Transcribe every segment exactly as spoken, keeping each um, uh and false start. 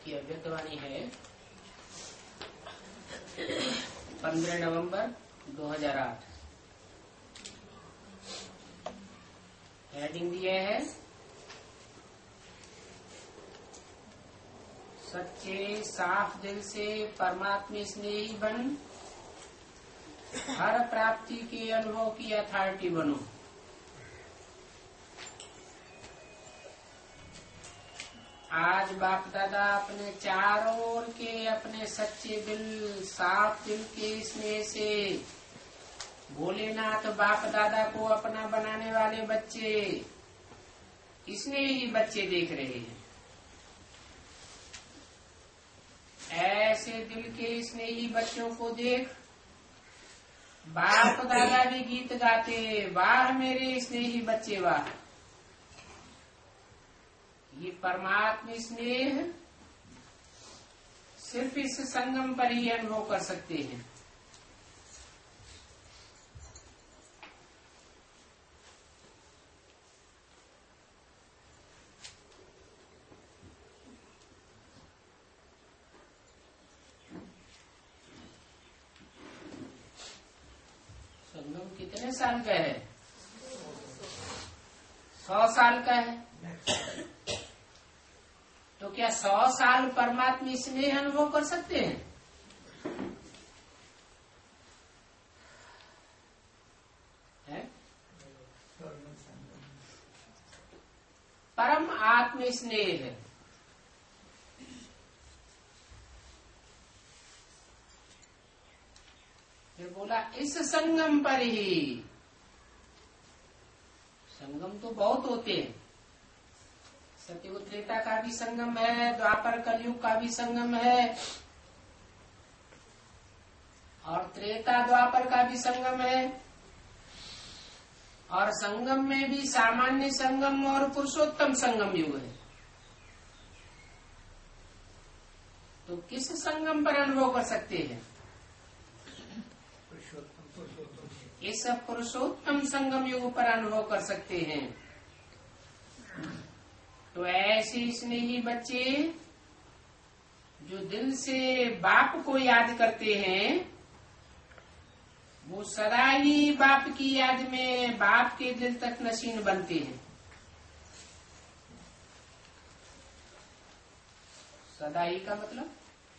की अव्यक्तवाणी है पंद्रह नवंबर दो हज़ार आठ। हेडिंग दिए है सच्चे साफ दिल से परमात्मा स्नेही बन, हर प्राप्ति के अनुभव की अथॉरिटी बनो। आज बाप दादा अपने चारों ओर के अपने सच्चे दिल, साफ दिल के स्नेह से भोलेनाथ बाप दादा को अपना बनाने वाले बच्चे, इसने ही बच्चे देख रहे हैं। ऐसे दिल के स्नेही बच्चों को देख बाप दादा भी गीत गाते, वाह मेरे स्नेही बच्चे वाह। ये परमात्मा स्नेह सिर्फ इस संगम पर ही अनुभव कर सकते हैं। संगम कितने साल का है? सौ साल का है। तो क्या सौ साल परमात्मा स्नेह अनुभव कर सकते हैं? है? परम आत्म स्नेह है। फिर बोला इस संगम पर ही। संगम तो बहुत होते हैं। सत्ययुग त्रेता का भी संगम है, द्वापर कलयुग का भी संगम है, और त्रेता द्वापर का भी संगम है, और संगम में भी सामान्य संगम और पुरुषोत्तम संगम युग है। तो किस संगम पर अनुभव कर सकते हैं? इस पुरुषोत्तम संगम युग पर अनुभव कर सकते हैं। तो ऐसे स्नेही बच्चे जो दिल से बाप को याद करते हैं, वो सदा ही बाप की याद में बाप के दिल तक नशीन बनते हैं। सदा ही का मतलब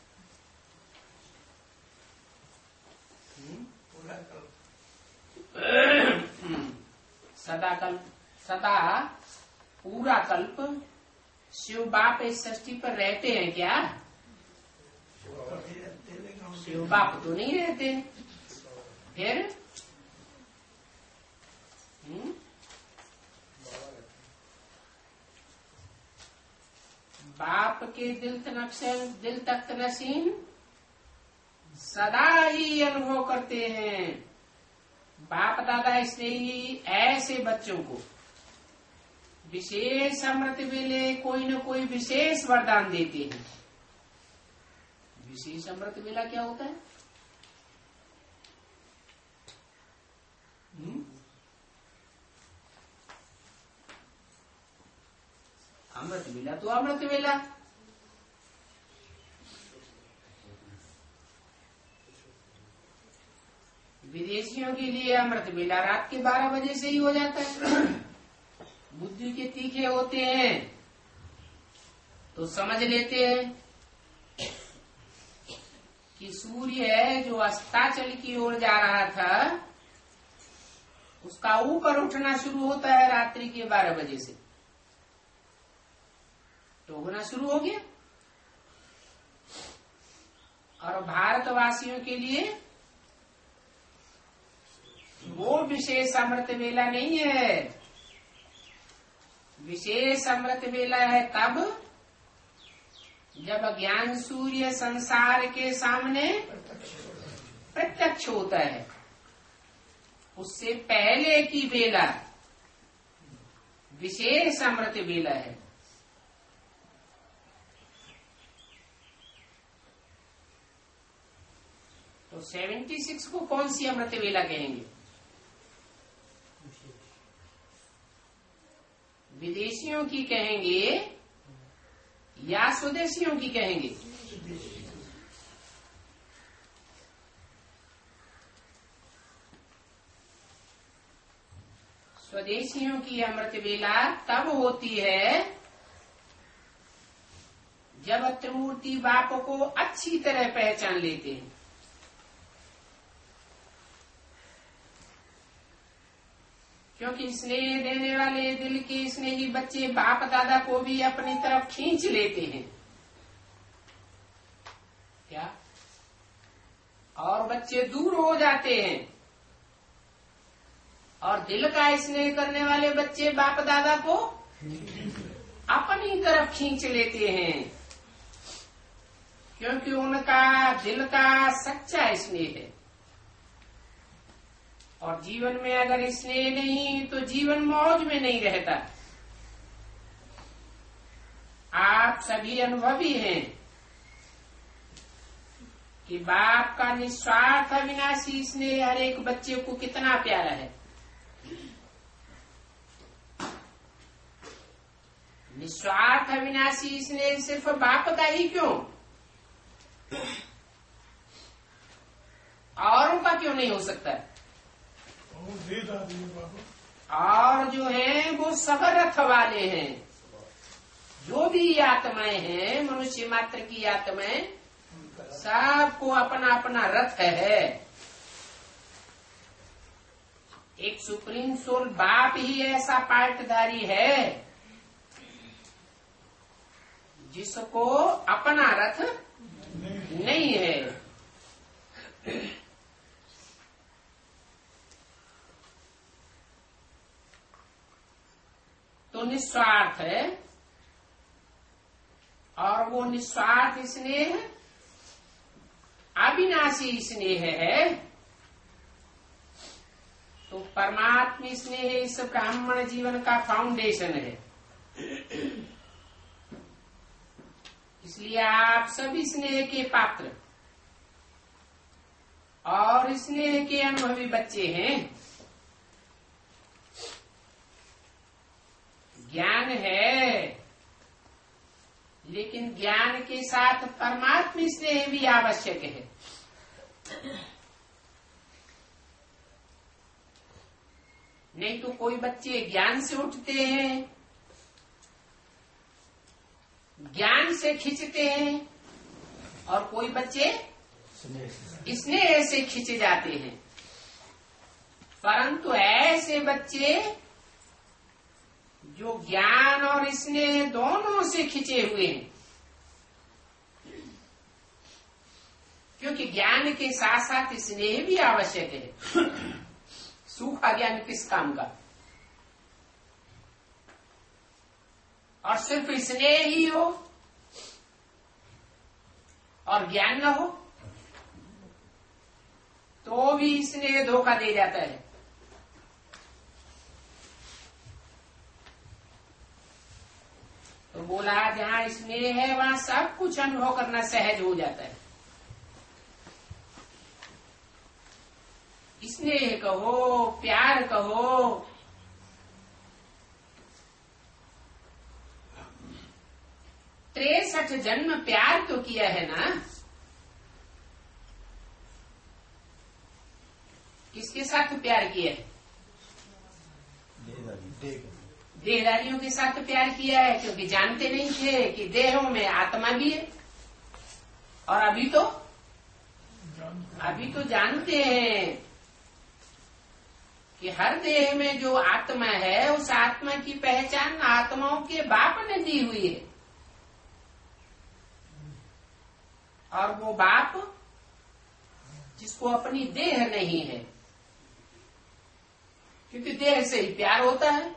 सदा कल्प, सदा पूरा कल्प शिव बाप इस सृष्टि पर रहते हैं क्या? शिव बाप तो नहीं रहते। फिर हुँ? बाप के दिल तक दिल तक नसीन सदा ही अनुभव करते हैं। बाप दादा इसलिए ऐसे बच्चों को विशेष अमृत वेले कोई न कोई विशेष वरदान देते हैं। विशेष अमृत वेला क्या होता है? हुँ? अमृत वेला तो अमृत वेला। विदेशियों के लिए अमृत वेला रात के बारह बजे से ही हो जाता है। बुद्धि के तीखे होते हैं तो समझ लेते हैं कि सूर्य है जो अस्ताचल की ओर जा रहा था, उसका ऊपर उठना शुरू होता है रात्रि के बारह बजे से। डूबना शुरू हो गया। और भारतवासियों के लिए वो विशेष अमृत वेला नहीं है। विशेष अमृत वेला है तब जब ज्ञान सूर्य संसार के सामने प्रत्यक्ष होता है। उससे पहले की वेला विशेष अमृत वेला है। तो छिहत्तर को कौन सी अमृत वेला कहेंगे? विदेशियों की कहेंगे या स्वदेशियों की कहेंगे? स्वदेशियों की अमृत वेला तब होती है जब त्रिमूर्ति बाप को अच्छी तरह पहचान लेते हैं। क्योंकि स्नेह देने वाले दिल के स्नेही बच्चे बाप दादा को भी अपनी तरफ खींच लेते हैं। क्या? और बच्चे दूर हो जाते हैं, और दिल का स्नेह करने वाले बच्चे बाप दादा को अपनी तरफ खींच लेते हैं, क्योंकि उनका दिल का सच्चा स्नेह है। और जीवन में अगर स्नेह नहीं तो जीवन मौज में नहीं रहता। आप सभी अनुभवी हैं कि बाप का निस्वार्थ अविनाशी स्नेह हर एक बच्चे को कितना प्यारा है। निस्वार्थ अविनाशी स्नेह सिर्फ बाप का ही क्यों, औरों का क्यों नहीं हो सकता? और जो है वो सब रथ वाले हैं। जो भी आत्माएं हैं, मनुष्य मात्र की आत्माएं, सबको अपना अपना रथ है। एक सुप्रीम सोल बाप ही ऐसा पार्टधारी है जिसको अपना रथ नहीं है। तो निस्वार्थ है, और वो निस्वार्थ स्नेह अविनाशी स्नेह है। तो परमात्मा स्नेह इस ब्राह्मण जीवन का फाउंडेशन है। इसलिए आप सभी स्नेह के पात्र और स्नेह के अनुभवी बच्चे हैं। ज्ञान है, लेकिन ज्ञान के साथ परमात्मा स्नेह भी आवश्यक है। नहीं तो कोई बच्चे ज्ञान से उठते हैं, ज्ञान से खिंचते हैं, और कोई बच्चे स्नेह से खिंच जाते हैं। परंतु ऐसे बच्चे जो ज्ञान और स्नेह दोनों से खिंचे हुए हैं, क्योंकि ज्ञान के साथ साथ स्नेह भी आवश्यक है। सूखा ज्ञान किस काम का? और सिर्फ स्नेह ही हो और ज्ञान न हो तो भी स्नेह धोखा दे जाता है। तो बोला जहां स्नेह है वहां सब कुछ अनुभव करना सहज हो जाता है। स्नेह कहो, प्यार कहो, तिरसठ जन्म प्यार तो किया है ना। किसके साथ प्यार किया है? देहधारियों के साथ प्यार किया है, क्योंकि जानते नहीं थे कि देहों में आत्मा भी है। और अभी तो अभी तो जानते हैं कि हर देह में जो आत्मा है उस आत्मा की पहचान आत्माओं के बाप ने दी हुई है। और वो बाप जिसको अपनी देह नहीं है, क्योंकि देह से ही प्यार होता है,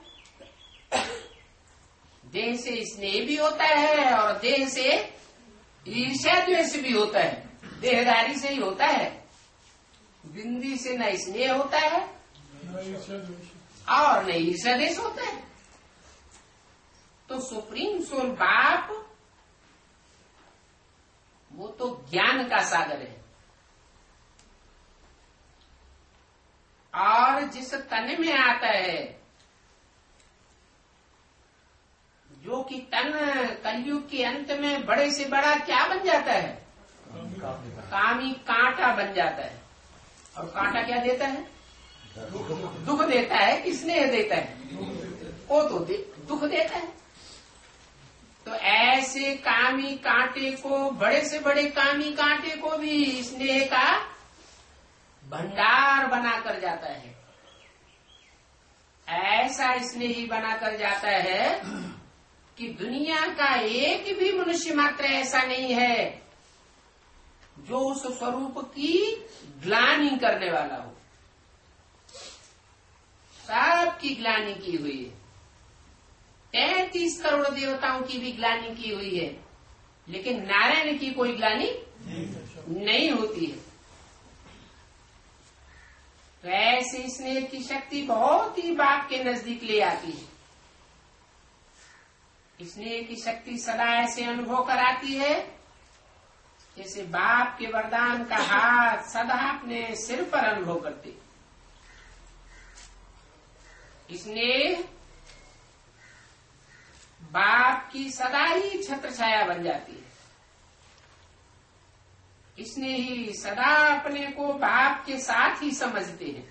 देह से स्नेह भी होता है, और देह से ईर्ष्या द्वेष भी होता है। देहदारी से ही होता है। बिंदी से न स्नेह होता है और न ईर्ष्या द्वेष होता है। तो सुप्रीम सोल बाप वो तो ज्ञान का सागर है। और जिस तन में आता है जो कि तन कलयुग के अंत में बड़े से बड़ा क्या बन जाता है? कामी कांटा बन जाता है। और कांटा क्या देता है? दुख देता है कि स्नेह देता है? वो तो दे, दुख देता है। तो ऐसे कामी कांटे को, बड़े से बड़े कामी कांटे को भी स्नेह का भंडार बनाकर जाता है। ऐसा स्नेही बनाकर जाता है कि दुनिया का एक भी मनुष्य मात्र ऐसा नहीं है जो उस स्वरूप की ग्लानि करने वाला हो। सबकी ग्लानि की हुई है। तैतीस करोड़ देवताओं की भी ग्लानि की हुई है, लेकिन नारायण की कोई ग्लानि नहीं, नहीं होती है। तो ऐसे स्नेह की शक्ति बहुत ही बाप के नजदीक ले आती है। स्नेह की शक्ति सदा ऐसे अनुभव कराती है जैसे बाप के वरदान का हाथ सदा अपने सिर पर अनुभव करते। स्नेह बाप की सदा ही छत्र छाया बन जाती है। इसने ही सदा अपने को बाप के साथ ही समझते हैं।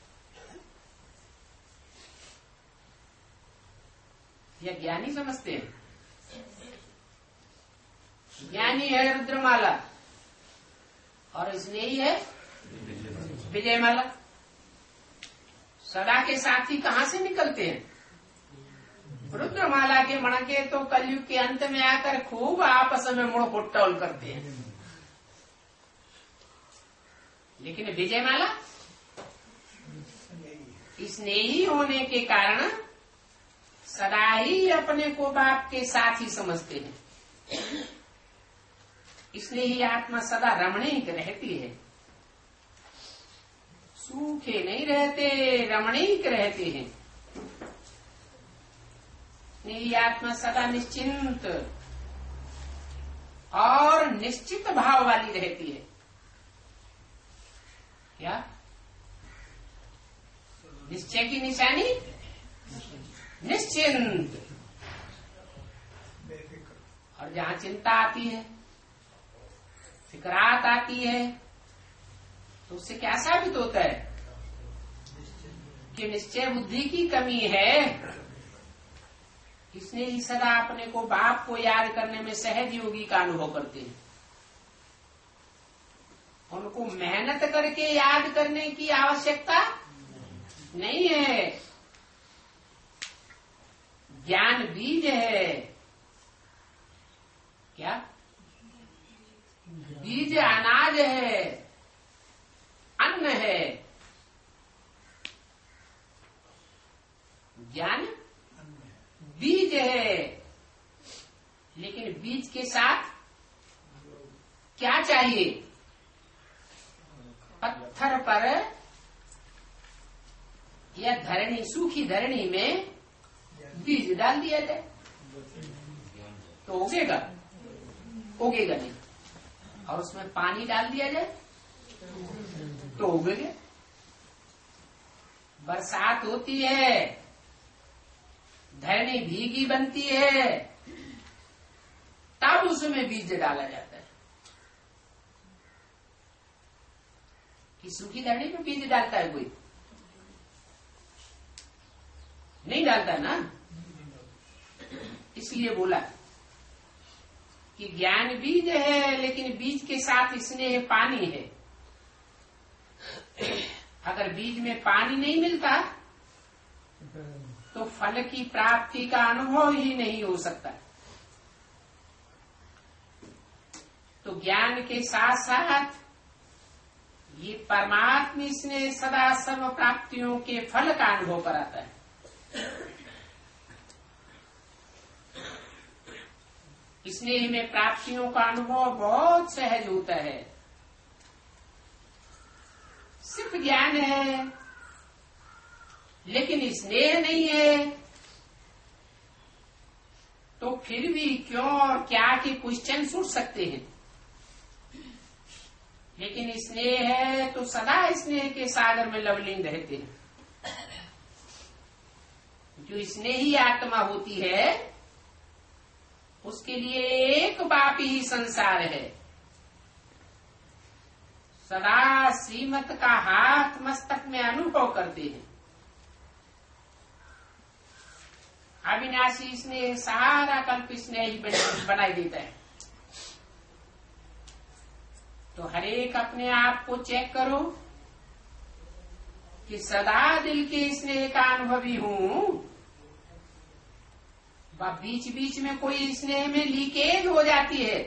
यह ज्ञानी समझते हैं। ज्ञानी है रुद्रमाला और स्नेही है विजयमाला। सदा के साथी कहाँ से निकलते हैं? रुद्रमाला के मणके तो कलयुग के अंत में आकर खूब आपस में मुड़ फुटौल करते हैं, लेकिन विजयमाला स्नेही होने के कारण सदा ही अपने को बाप के साथ ही समझते हैं। इसलिए ही आत्मा सदा रमणीक रहती है। सूखे नहीं रहते, रमणीक रहते हैं। मेरी आत्मा सदा निश्चिंत और निश्चित भाव वाली रहती है। क्या निश्चय की निशानी? निश्चिंत। और जहाँ चिंता आती है, फिक्रात आती है, तो उससे क्या साबित होता है कि निश्चय बुद्धि की कमी है। इसने ही सदा अपने को बाप को याद करने में सहज योगी का अनुभव करते हैं। उनको मेहनत करके याद करने की आवश्यकता नहीं है। ज्ञान बीज है। क्या बीज? अनाज है, अन्न है। ज्ञान बीज है, लेकिन बीज के साथ क्या चाहिए? पत्थर पर या धरणी, सूखी धरणी में बीज डाल दिया जाए तो उगेगा? उगेगा नहीं। और उसमें पानी डाल दिया जाए तो उगेगा। बरसात होती है, धरणी भीगी बनती है, तब उसमें बीज डाला जाता है। कि सूखी धरणी में बीज डालता है कोई? नहीं डालता ना। इसलिए बोला कि ज्ञान बीज है, लेकिन बीज के साथ स्नेह पानी है। अगर बीज में पानी नहीं मिलता तो फल की प्राप्ति का अनुभव ही नहीं हो सकता। तो ज्ञान के साथ साथ ये परमात्मा स्नेह सदा सर्व प्राप्तियों के फल का अनुभव कराता है। स्नेह में प्राप्तियों का अनुभव बहुत सहज होता है। सिर्फ ज्ञान है लेकिन स्नेह नहीं है, तो फिर भी क्यों और क्या के क्वेश्चन उठ सकते हैं। लेकिन स्नेह है तो सदा स्नेह के सागर में लवलीन रहते हैं। जो स्नेही आत्मा होती है उसके लिए एक बाप ही संसार है। सदा श्रीमत का हाथ मस्तक में अनुभव करते हैं। अविनाशी स्नेह सारा कल्प स्नेह ही बनाई देता है। तो हरेक अपने आप को चेक करो कि सदा दिल के स्नेह का अनुभवी हूं, व बीच बीच में कोई स्नेह में लीकेज हो जाती है।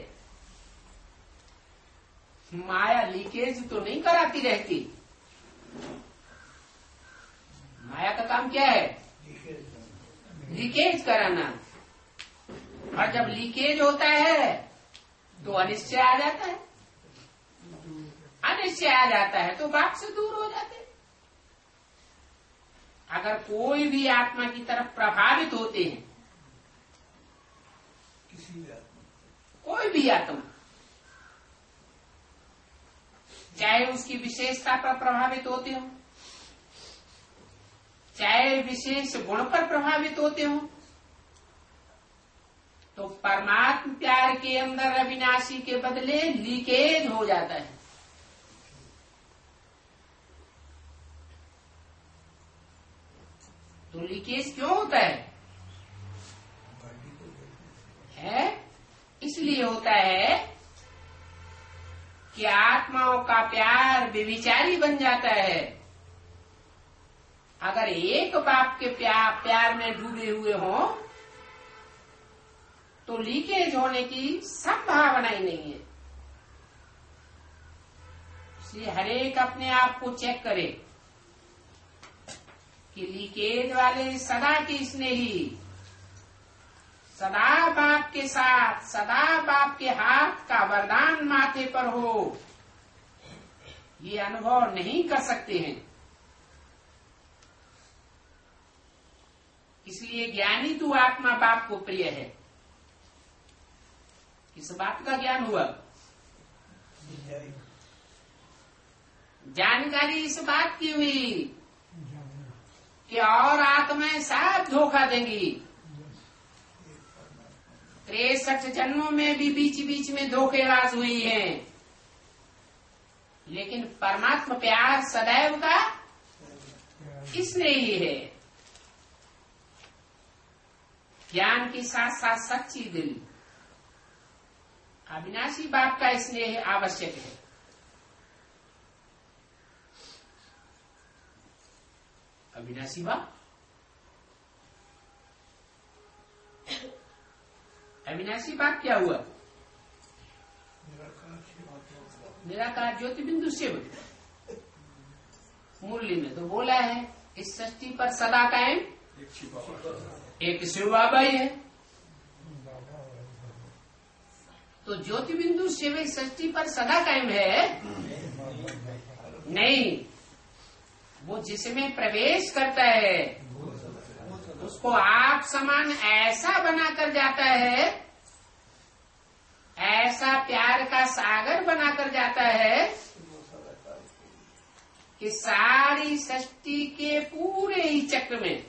माया लीकेज तो नहीं कराती रहती। माया का काम क्या है? लीकेज कराना। और जब लीकेज होता है तो अनिश्चय आ जाता है। अनिश्चय आ जाता है तो बाप से दूर हो जाते। अगर कोई भी आत्मा की तरफ प्रभावित होते हैं, किसी भी आत्मा, कोई भी आत्मा, चाहे उसकी विशेषता पर प्रभावित होते हो, चाहे विशेष गुण पर प्रभावित होते हो, तो परमात्म प्यार के अंदर अविनाशी के बदले लीकेज हो जाता है। तो लीकेज क्यों होता है? है इसलिए होता है कि आत्माओं का प्यार व्यभिचारी बन जाता है। अगर एक बाप के प्यार प्यार में डूबे हुए हो तो लीकेज होने की संभावना ही नहीं है। इसलिए हरेक अपने आप को चेक करे कि लीकेज वाले सदा के स्नेही, सदा बाप के साथ, सदा बाप के हाथ का वरदान माथे पर हो, ये अनुभव नहीं कर सकते हैं। इसलिए ज्ञानी तू आत्मा बाप को प्रिय है। किस बात का ज्ञान हुआ? जानकारी इस बात की हुई कि और आत्माएं साथ धोखा देंगी। तिरसठ जन्मों में भी बीच बीच में धोखेबाज हुई हैं, लेकिन परमात्मा प्यार सदैव का इसने ही है। ज्ञान के साथ साथ सच्ची दिल, अविनाशी बाप का स्नेह आवश्यक है। अविनाशी बाप, अविनाशी बाप क्या हुआ? निराकार ज्योति बिंदु शिव। मुरली में तो बोला है इस सृष्टि पर सदा कायम एक शिव बाबा ही है। तो ज्योति बिंदु शिव इस सृष्टि पर सदा कायम है? नहीं, वो जिसमें प्रवेश करता है उसको आप समान ऐसा बनाकर जाता है, ऐसा प्यार का सागर बनाकर जाता है कि सारी सृष्टि के पूरे ही चक्र में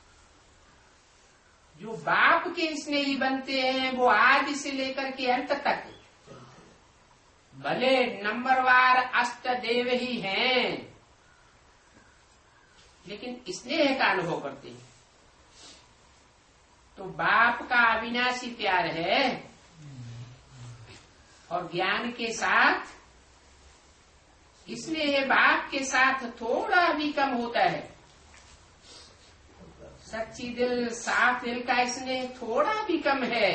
जो बाप के स्नेही बनते हैं वो आदि से लेकर के अंत तक भले नंबरवार अष्ट देव ही हैं, लेकिन स्नेह का अनुभव करते हैं। तो बाप का अविनाशी प्यार है और ज्ञान के साथ स्नेह बाप के साथ थोड़ा भी कम होता है। सच्ची दिल, साफ दिल का स्नेह थोड़ा भी कम है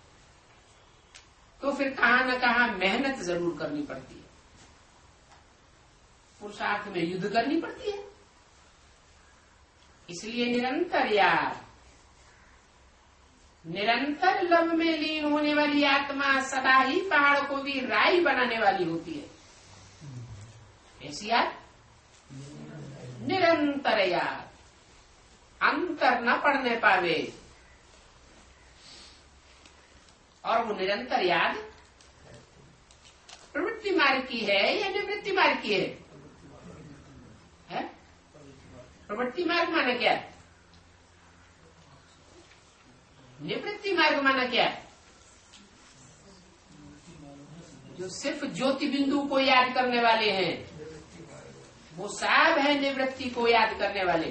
तो फिर कहां न कहां मेहनत जरूर करनी पड़ती है, पुरुषार्थ में युद्ध करनी पड़ती है। इसलिए निरंतर यार, निरंतर लव में लीन होने वाली आत्मा सदा ही पहाड़ को भी राई बनाने वाली होती है। ऐसी यार निरंतर यार, अंतर न पड़ने पावे। और वो निरंतर याद प्रवृत्ति मार्ग की है या निवृत्ति मार्ग की है? है? प्रवृत्ति मार्ग माना क्या? निवृत्ति मार्ग माना क्या? जो सिर्फ ज्योति बिंदु को याद करने वाले हैं, वो सब है निवृत्ति को याद करने वाले।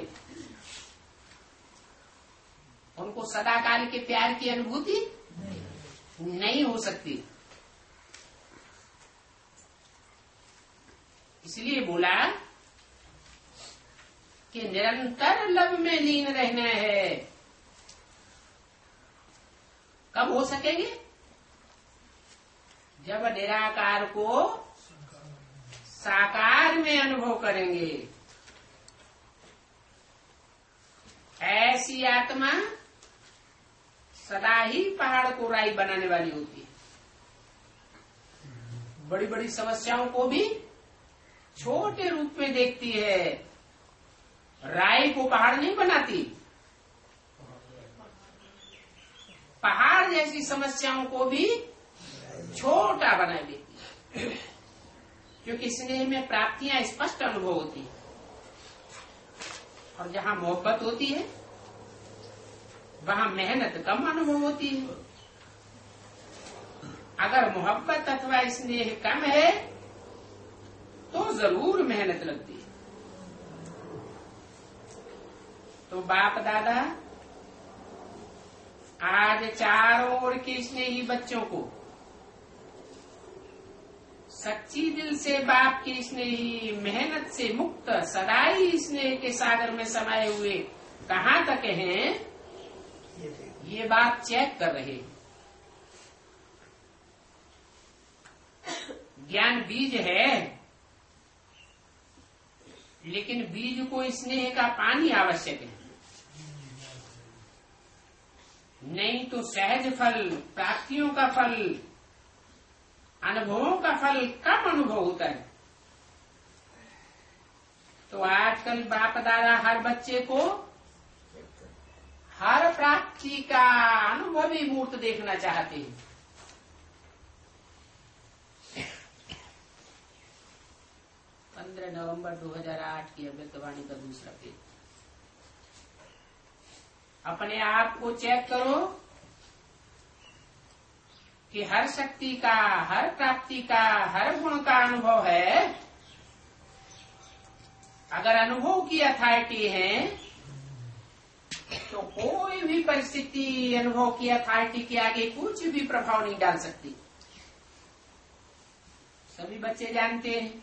उनको सदाकाल के प्यार की अनुभूति नहीं, नहीं हो सकती। इसलिए बोला कि निरंतर लब में लीन रहना है। कब हो सकेंगे? जब निराकार को साकार में अनुभव करेंगे। ऐसी आत्मा सदा ही पहाड़ को राई बनाने वाली होती है। बड़ी बड़ी समस्याओं को भी छोटे रूप में देखती है, राई को पहाड़ नहीं बनाती। पहाड़ जैसी समस्याओं को भी छोटा बना देती है, क्योंकि स्नेह में प्राप्तियां स्पष्ट अनुभव होती है। और जहां मोहब्बत होती है वहां मेहनत कम अनुभव होती है। अगर मोहब्बत अथवा स्नेह कम है तो जरूर मेहनत लगती है। तो बाप दादा आज चारों ओर के स्नेही बच्चों को सच्ची दिल से बाप की स्नेही मेहनत से मुक्त सदाई स्नेह के सागर में समाये हुए कहाँ तक हैं, ये बात चेक कर रहे। ज्ञान बीज है, लेकिन बीज को स्नेह का पानी आवश्यक है, नहीं तो सहज फल, प्राप्तियों का फल, अनुभवों का फल कम अनुभव होता है। तो आजकल बाप दादा हर बच्चे को हर प्राप्ति का अनुभवी मूर्त देखना चाहते हैं। पंद्रह नवंबर दो हज़ार आठ की अमृतवाणी का दूसरा पेज। अपने आप को चेक करो कि हर शक्ति का, हर प्राप्ति का, हर गुण का अनुभव है। अगर अनुभव की अथॉरिटी है तो कोई भी परिस्थिति अनुभव की अथॉरिटी के आगे कुछ भी प्रभाव नहीं डाल सकती। सभी बच्चे जानते हैं,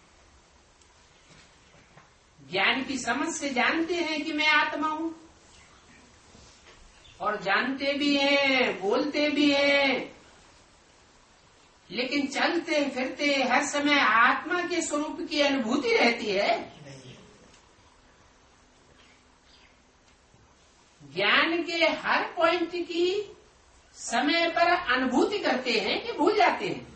ज्ञान की समझ से जानते हैं कि मैं आत्मा हूं, और जानते भी हैं, बोलते भी हैं, लेकिन चलते फिरते हर समय आत्मा के स्वरूप की अनुभूति रहती है। ज्ञान के हर पॉइंट की समय पर अनुभूति करते हैं कि भूल जाते हैं।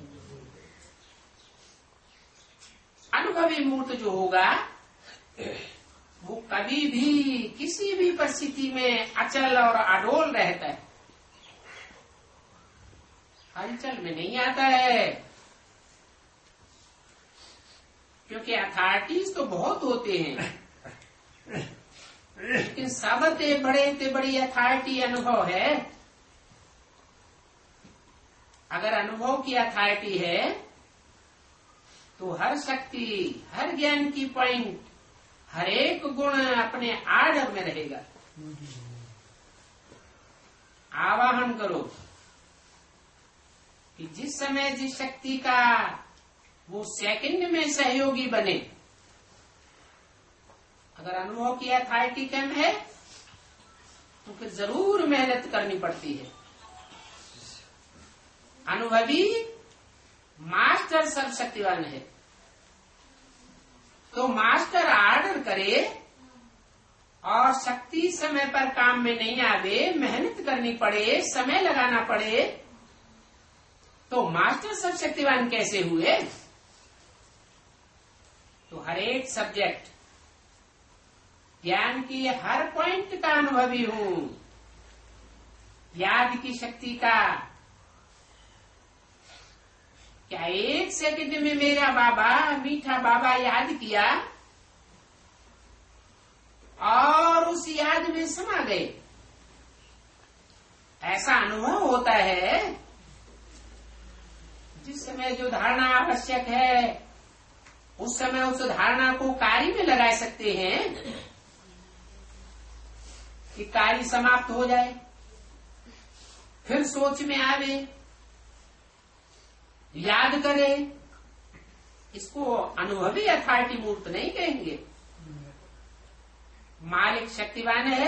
अनुभवी मूर्त जो होगा वो कभी भी किसी भी परिस्थिति में अचल और अडोल रहता है, हलचल में नहीं आता है। क्योंकि अथॉरिटीज तो बहुत होते हैं, लेकिन सबसे बड़े से बड़ी अथॉरिटी अनुभव है। अगर अनुभव की अथॉरिटी है तो हर शक्ति, हर ज्ञान की पॉइंट, हर एक गुण अपने आर्डर में रहेगा। आवाहन करो कि जिस समय जिस शक्ति का वो सेकंड में सहयोगी बने। अगर अनुभव की अथॉरिटी कम है तो फिर जरूर मेहनत करनी पड़ती है। अनुभवी मास्टर सर्वशक्तिवान है, तो मास्टर आर्डर करे और शक्ति समय पर काम में नहीं आवे, मेहनत करनी पड़े, समय लगाना पड़े, तो मास्टर सर्वशक्तिवान कैसे हुए? तो हर एक सब्जेक्ट, ज्ञान की हर पॉइंट का अनुभवी हूं, याद की शक्ति का। क्या एक सेकंड में मेरा बाबा, मीठा बाबा याद किया और उस याद में समा गए? ऐसा अनुभव होता है जिस जिस समय जो धारणा आवश्यक है उस समय उस धारणा को कार्य में लगा सकते हैं कि कार्य समाप्त हो जाए, फिर सोच में आवे, याद करे। इसको अनुभवी अथॉरिटी मूर्त नहीं कहेंगे। मालिक शक्तिवान है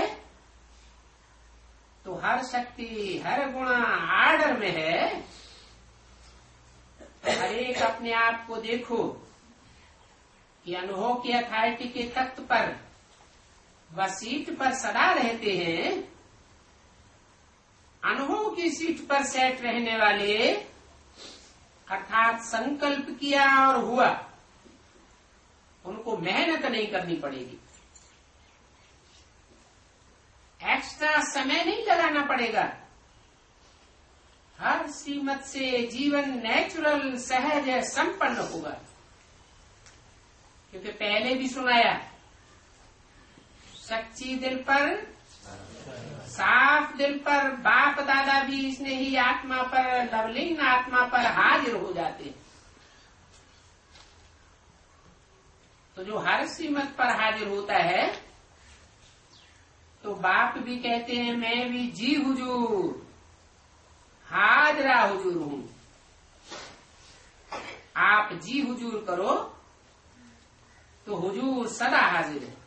तो हर शक्ति हर गुण आर्डर में है। हर एक अपने आप को देखो कि अनुभव की अथॉरिटी के तख्त पर व सीट पर सदा रहते हैं। अनुभव की सीट पर सेट रहने वाले अर्थात संकल्प किया और हुआ, उनको मेहनत नहीं करनी पड़ेगी, एक्स्ट्रा समय नहीं लगाना पड़ेगा। हर सीमत से जीवन नेचुरल सहज संपन्न होगा। क्योंकि पहले भी सुनाया, सच्ची दिल पर साफ दिल पर बाप दादा भी स्नेही आत्मा पर लवलीन आत्मा पर हाजिर हो जाते। तो जो हर सीमत पर हाजिर होता है तो बाप भी कहते हैं मैं भी जी हुजूर, हाजरा हुजूर हूं। आप जी हुजूर करो तो हुजूर सदा हाजिर है।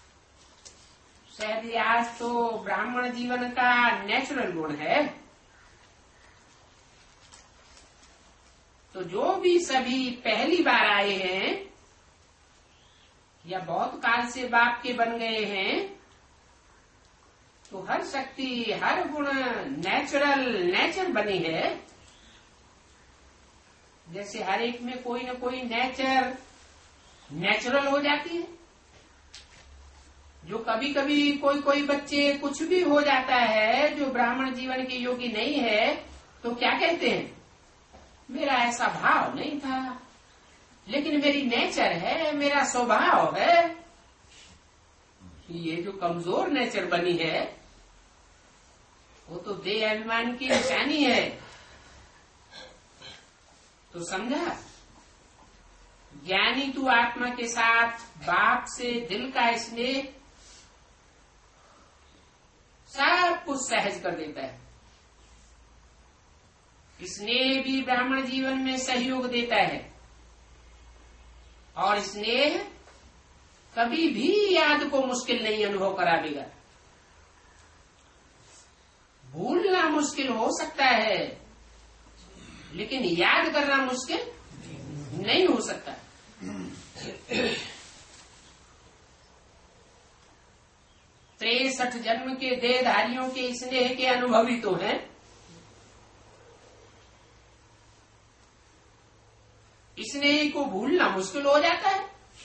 शायद आज तो ब्राह्मण जीवन का नेचुरल गुण है। तो जो भी सभी पहली बार आए हैं या बहुत काल से बाप के बन गए हैं, तो हर शक्ति हर गुण नेचुरल नेचर बनी है। जैसे हर एक में कोई न कोई नेचर नेचुरल हो जाती है। जो कभी कभी कोई कोई बच्चे कुछ भी हो जाता है जो ब्राह्मण जीवन के योग्य नहीं है, तो क्या कहते हैं, मेरा ऐसा भाव नहीं था, लेकिन मेरी नेचर है, मेरा स्वभाव है। ये जो कमजोर नेचर बनी है वो तो देह अभिमान की निशानी है। तो समझा, ज्ञानी तू आत्मा के साथ बाप से दिल का स्नेह सब कुछ सहज कर देता है। स्नेह भी ब्राह्मण जीवन में सहयोग देता है, और स्नेह कभी भी याद को मुश्किल नहीं अनुभव करावेगा। भूलना मुश्किल हो सकता है, लेकिन याद करना मुश्किल नहीं हो सकता। तिरसठ जन्म के देहधारियों के स्नेह के अनुभवी तो हैं। स्नेह को भूलना मुश्किल हो जाता है,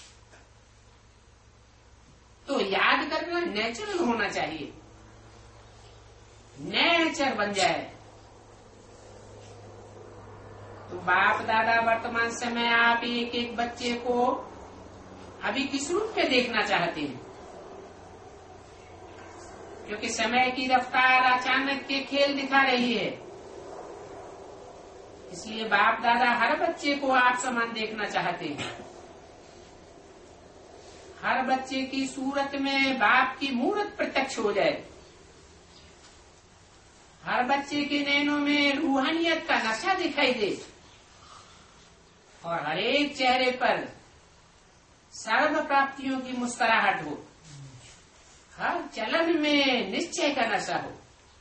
तो याद करना नेचुरल होना चाहिए, नेचर बन जाए। तो बाप दादा वर्तमान समय आप एक एक बच्चे को अभी किस रूप में देखना चाहते हैं, क्योंकि समय की रफ्तार अचानक के खेल दिखा रही है। इसलिए बाप दादा हर बच्चे को आप समान देखना चाहते हैं। हर बच्चे की सूरत में बाप की मूरत प्रत्यक्ष हो जाए। हर बच्चे के नैनों में रूहानियत का नशा दिखाई दे, और हर एक चेहरे पर सर्व प्राप्तियों की मुस्कुराहट हो। हर चलन में निश्चय का नशा हो।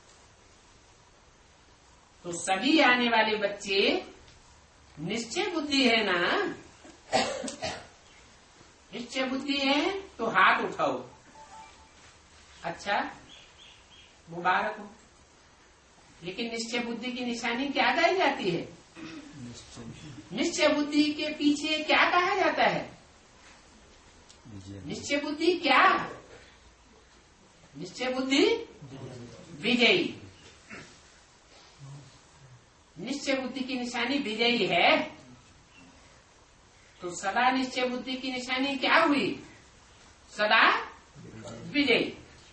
तो सभी आने वाले बच्चे निश्चय बुद्धि है ना? निश्चय बुद्धि है तो हाथ उठाओ। अच्छा, मुबारक हो। लेकिन निश्चय बुद्धि की निशानी क्या गाई जाती है? निश्चय बुद्धि के पीछे क्या कहा जाता है? निश्चय बुद्धि क्या? निश्चय बुद्धि विजयी। निश्चय बुद्धि की निशानी विजयी है, तो सदा निश्चय बुद्धि की निशानी क्या हुई? सदा विजयी।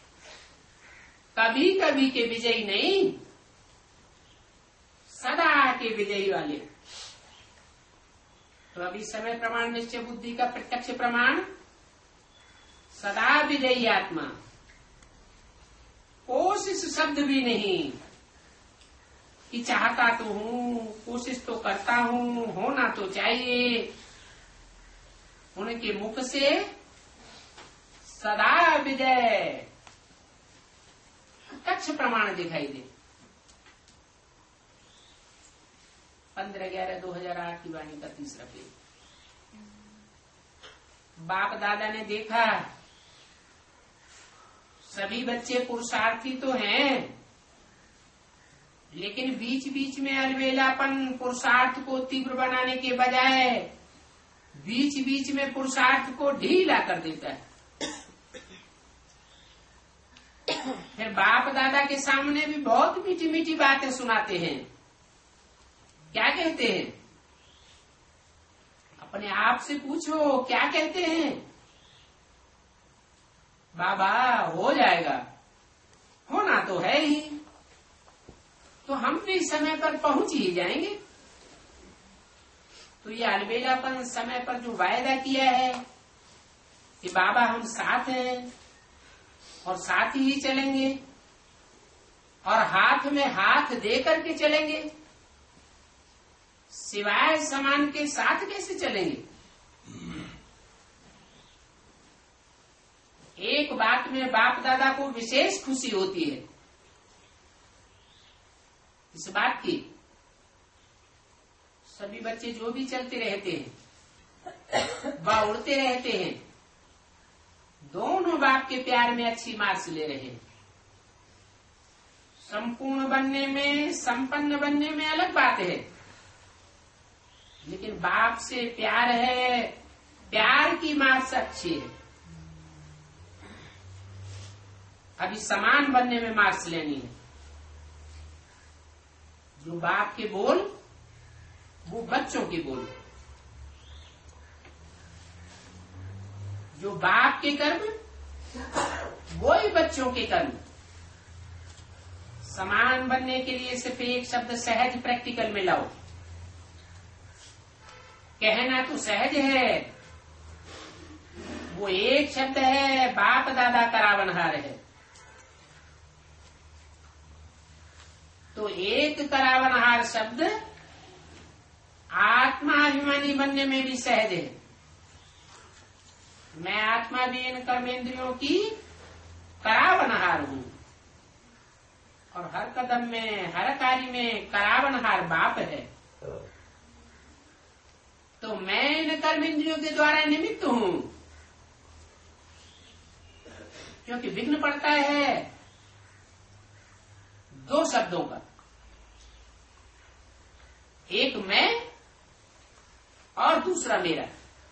कभी कभी के विजयी नहीं, सदा के विजयी वाले। तो अभी समय प्रमाण निश्चय बुद्धि का प्रत्यक्ष प्रमाण सदा विजयी आत्मा। कोशिश शब्द भी नहीं कि चाहता तो हूं, कोशिश तो करता हूं, होना तो चाहिए। उनके मुख से सदा विजय प्रत्यक्ष प्रमाण दिखाई दे। पंद्रह ग्यारह दो हजार आठ की वाणी का तीसरा पेज। बाप दादा ने देखा सभी बच्चे पुरुषार्थी तो हैं, लेकिन बीच बीच में अलबेलापन पुरुषार्थ को तीव्र बनाने के बजाय बीच बीच में पुरुषार्थ को ढीला कर देता है। फिर बाप दादा के सामने भी बहुत मीठी मीठी बातें सुनाते हैं। क्या कहते हैं? अपने आप से पूछो, क्या कहते हैं? बाबा हो जाएगा, होना तो है ही, तो हम भी समय पर पहुंच ही जाएंगे। तो ये अलबेलापन समय पर जो वायदा किया है कि बाबा हम साथ हैं और साथ ही चलेंगे और हाथ में हाथ दे करके चलेंगे, सिवाय समान के साथ कैसे चलेंगे? एक बात में बाप दादा को विशेष खुशी होती है, इस बात की सभी बच्चे जो भी चलते रहते हैं व उड़ते रहते हैं, दोनों बाप के प्यार में अच्छी मार्क्स ले रहे हैं। संपूर्ण बनने में, संपन्न बनने में अलग बात है, लेकिन बाप से प्यार है, प्यार की मार्क्स अच्छी है। अभी समान बनने में मार्क्स लेनी है। जो बाप के बोल वो बच्चों के बोल, जो बाप के कर्म वो ही बच्चों के कर्म। समान बनने के लिए सिर्फ एक शब्द सहज प्रैक्टिकल में लाओ। कहना तो सहज है, वो एक शब्द है, बाप दादा करावनहार है। तो एक करावनहार शब्द आत्माभिमानी बनने में भी सहज है। मैं आत्मा भी इन कर्मेंद्रियों की करावनहार हूं और हर कदम में, हर कार्य में करावनहार बाप है। तो मैं इन कर्मेंद्रियों के द्वारा निमित्त हूं, क्योंकि विघ्न पड़ता है दो शब्दों का, एक मैं और दूसरा मेरा।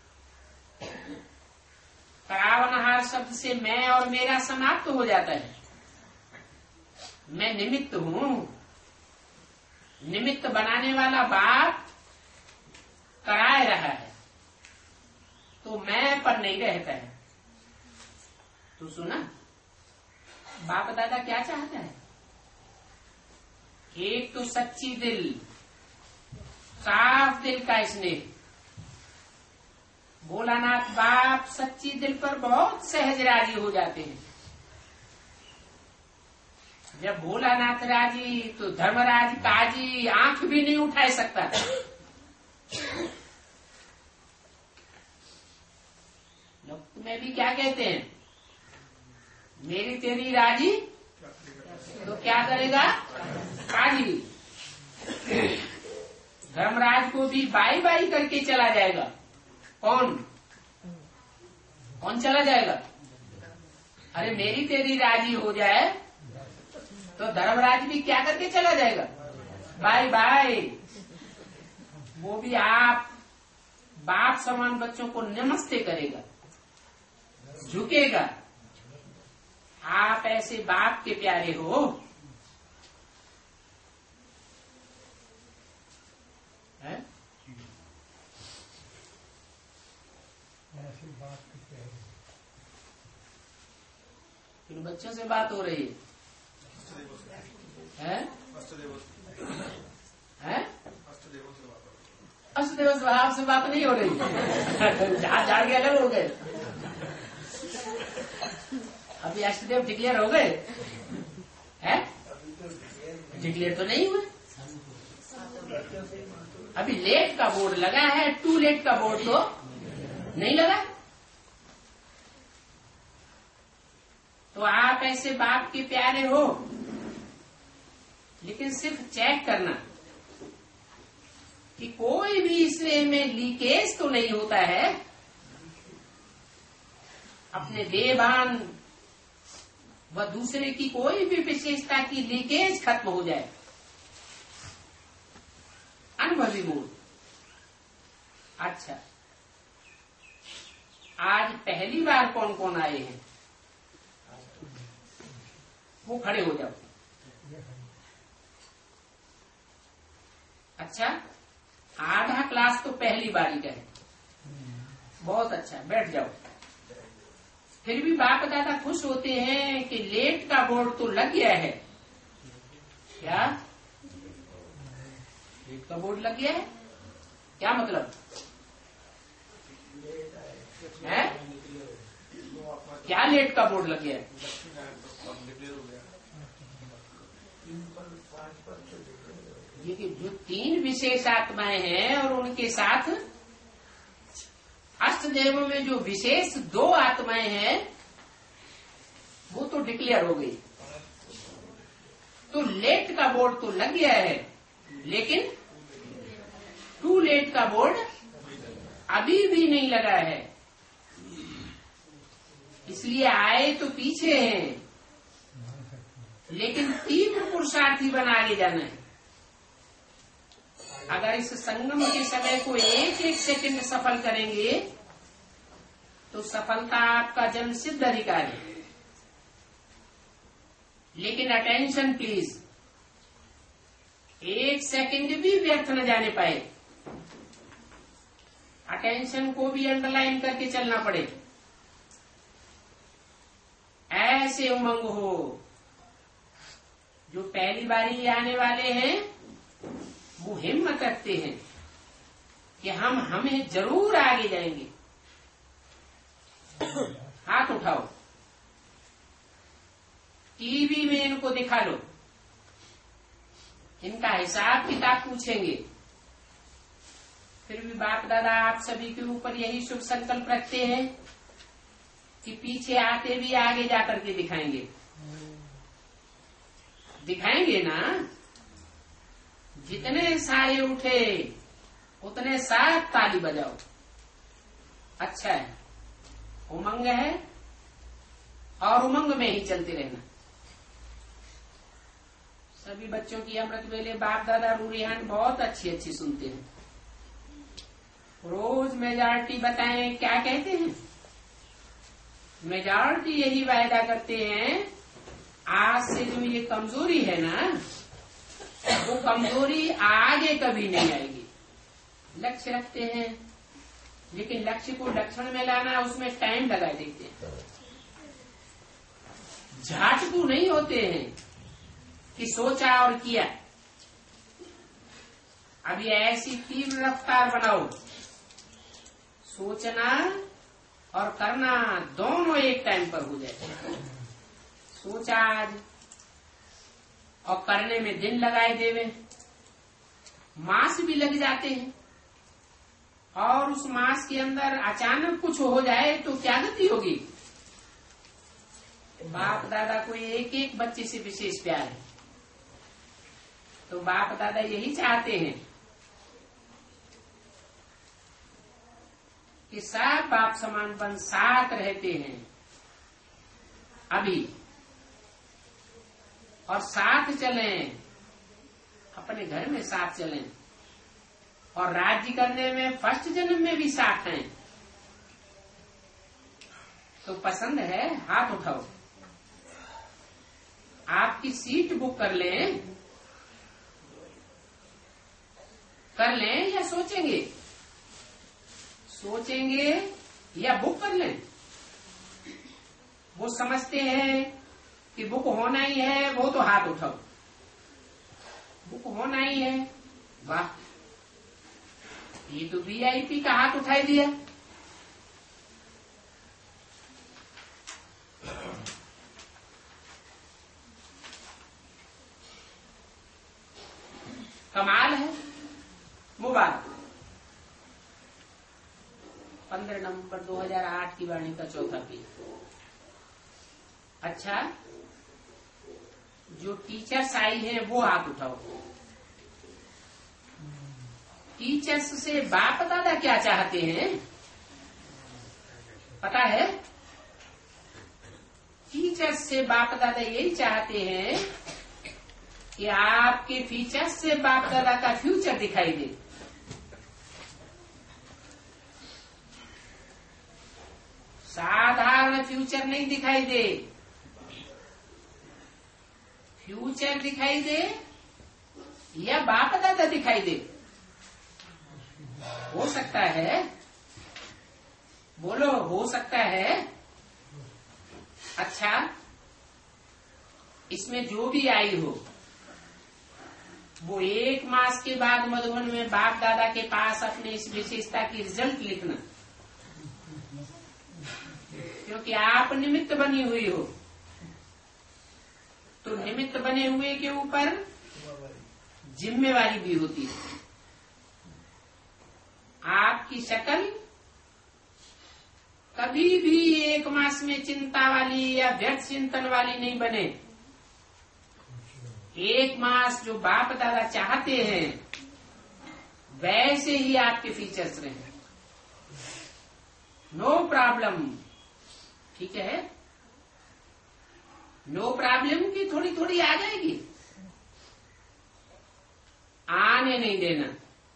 करावनहार शब्द से मैं और मेरा समाप्त हो जाता है। मैं निमित्त हूं, निमित्त बनाने वाला बाप कराए रहा है, तो मैं पर नहीं रहता है। तो सुना बाप दादा क्या चाहता है? एक तो सच्ची दिल, साफ दिल का स्नेह। भोलानाथ बाप सच्ची दिल पर बहुत सहज राजी हो जाते हैं। जब भोलानाथ राजी तो धर्मराज काजी आंख भी नहीं उठा सकता। लोग तुम्हें भी क्या कहते हैं? मेरी तेरी राजी तो क्या करेगा काजी। धर्मराज को भी बाई बाई करके चला जाएगा। कौन कौन चला जाएगा? अरे मेरी तेरी राजी हो जाए तो धर्मराज भी क्या करके चला जाएगा? Bye bye. वो भी आप बाप समान बच्चों को नमस्ते करेगा, झुकेगा। आप ऐसे बाप के प्यारे हो। है? ऐसे बाप के प्यारे। इन बच्चों से बात हो रही है? है? है? वसुदेव स्वभाव से बात नहीं हो रही। झाड़ झाड़ के अलग हो गए। अभी अष्टदेव डिक्लेयर हो गए हैं? डिक्लेयर तो नहीं हुए। अभी लेट का बोर्ड लगा है, टू लेट का बोर्ड तो नहीं लगा। तो आप ऐसे बाप के प्यारे हो, लेकिन सिर्फ चेक करना कि कोई भी इसमें में लीकेज तो नहीं होता है। अपने देवान व दूसरे की कोई भी विशेषता की लीकेज खत्म हो जाए। अनुभवी गुण। अच्छा, आज पहली बार कौन कौन आए हैं? वो खड़े हो जाओ। अच्छा, आधा क्लास तो पहली बारी का है। बहुत अच्छा, बैठ जाओ। फिर भी बाप दादा खुश होते हैं कि लेट का बोर्ड तो लग गया है। क्या लेट का बोर्ड लग गया है? क्या मतलब है? क्या लेट का बोर्ड लग गया है? ये कि जो तीन विशेष आत्माएं हैं और उनके साथ अष्टदेव में जो विशेष दो आत्माएं हैं वो तो डिक्लेयर हो गई। तो लेट का बोर्ड तो लग गया है, लेकिन टू लेट का बोर्ड अभी भी नहीं लगा है। इसलिए आए तो पीछे हैं, लेकिन तीव्र पुरुषार्थी बना आगे जाना है। अगर इस संगम के समय को एक एक सेकंड सफल करेंगे तो सफलता आपका जन्म सिद्ध अधिकार है। लेकिन अटेंशन प्लीज, एक सेकंड भी व्यर्थ न जाने पाए। अटेंशन को भी अंडरलाइन करके चलना पड़े। ऐसे उमंग हो। जो पहली बारी आने वाले हैं वो हिम्मत रखते हैं कि हम हमें जरूर आगे जाएंगे। हाथ उठाओ, टीवी में इनको दिखा लो, इनका हिसाब किताब पूछेंगे। फिर भी बाप दादा आप सभी के ऊपर यही शुभ संकल्प रखते हैं कि पीछे आते भी आगे जाकर के दिखाएंगे। दिखाएंगे ना। जितने सारे उठे उतने साथ ताली बजाओ। अच्छा है, उमंग है और उमंग में ही चलते रहना। सभी बच्चों की अमृत वेले बाप दादा रूरिहान बहुत अच्छी अच्छी सुनते हैं। रोज मेजॉरिटी बताएं क्या कहते हैं। मेजॉरिटी यही वायदा करते हैं, आज से जो ये कमजोरी है ना, वो कमजोरी आगे कभी नहीं आएगी। लक्ष्य रखते हैं, लेकिन लक्ष्य को लक्षण में लाना उसमें टाइम लगा देते हैं। झाटकू नहीं होते हैं कि सोचा और किया। अब ये ऐसी तीव्र रफ्तार बनाओ, सोचना और करना दोनों एक टाइम पर हो जाए। सोचा आज और करने में दिन लगाए देवे, मास भी लग जाते हैं। और उस मास के अंदर अचानक कुछ हो जाए तो क्या गति होगी। बाप दादा को एक एक बच्चे से विशेष प्यार है, तो बाप दादा यही चाहते हैं कि सब बाप समान बन साथ रहते हैं अभी, और साथ चलें, अपने घर में साथ चलें, और राज्य करने में फर्स्ट जन्म में भी साथ हैं। तो पसंद है, हाथ उठाओ। आपकी सीट बुक कर लें, कर लें या सोचेंगे? सोचेंगे या बुक कर लें? वो समझते हैं कि बुक होना ही है, वो तो हाथ उठाओ। बुक होना ही है, वाह। ये तो वीआईपी का हाथ उठाई दिया। कमाल है। मुबारक। पंद्रह नवंबर दो हज़ार आठ की वाणी का चौथा पेज। अच्छा, जो टीचर्स आई हैं वो हाथ उठाओ। टीचर्स से बाप दादा क्या चाहते हैं पता है? टीचर्स से बाप दादा यही चाहते हैं कि आपके फीचर्स से बाप दादा का फ्यूचर दिखाई दे। साधारण फ्यूचर नहीं दिखाई दे, फ्यूचर दिखाई दे या बाप दादा दिखाई दे। हो सकता है, बोलो, हो सकता है। अच्छा, इसमें जो भी आई हो वो एक मास के बाद मधुबन में बाप दादा के पास अपने इस विशेषता की रिजल्ट लिखना, क्योंकि आप निमित्त बनी हुई हो। तो निमित्त बने हुए के ऊपर जिम्मेवारी भी होती है। आपकी शक्ल कभी भी एक मास में चिंता वाली या व्यर्थ चिंतन वाली नहीं बने। एक मास जो बाप दादा चाहते हैं वैसे ही आपके फीचर्स रहे। नो प्रॉब्लम, ठीक है? नो प्रॉब्लम की थोड़ी थोड़ी आ जाएगी, आने नहीं देना।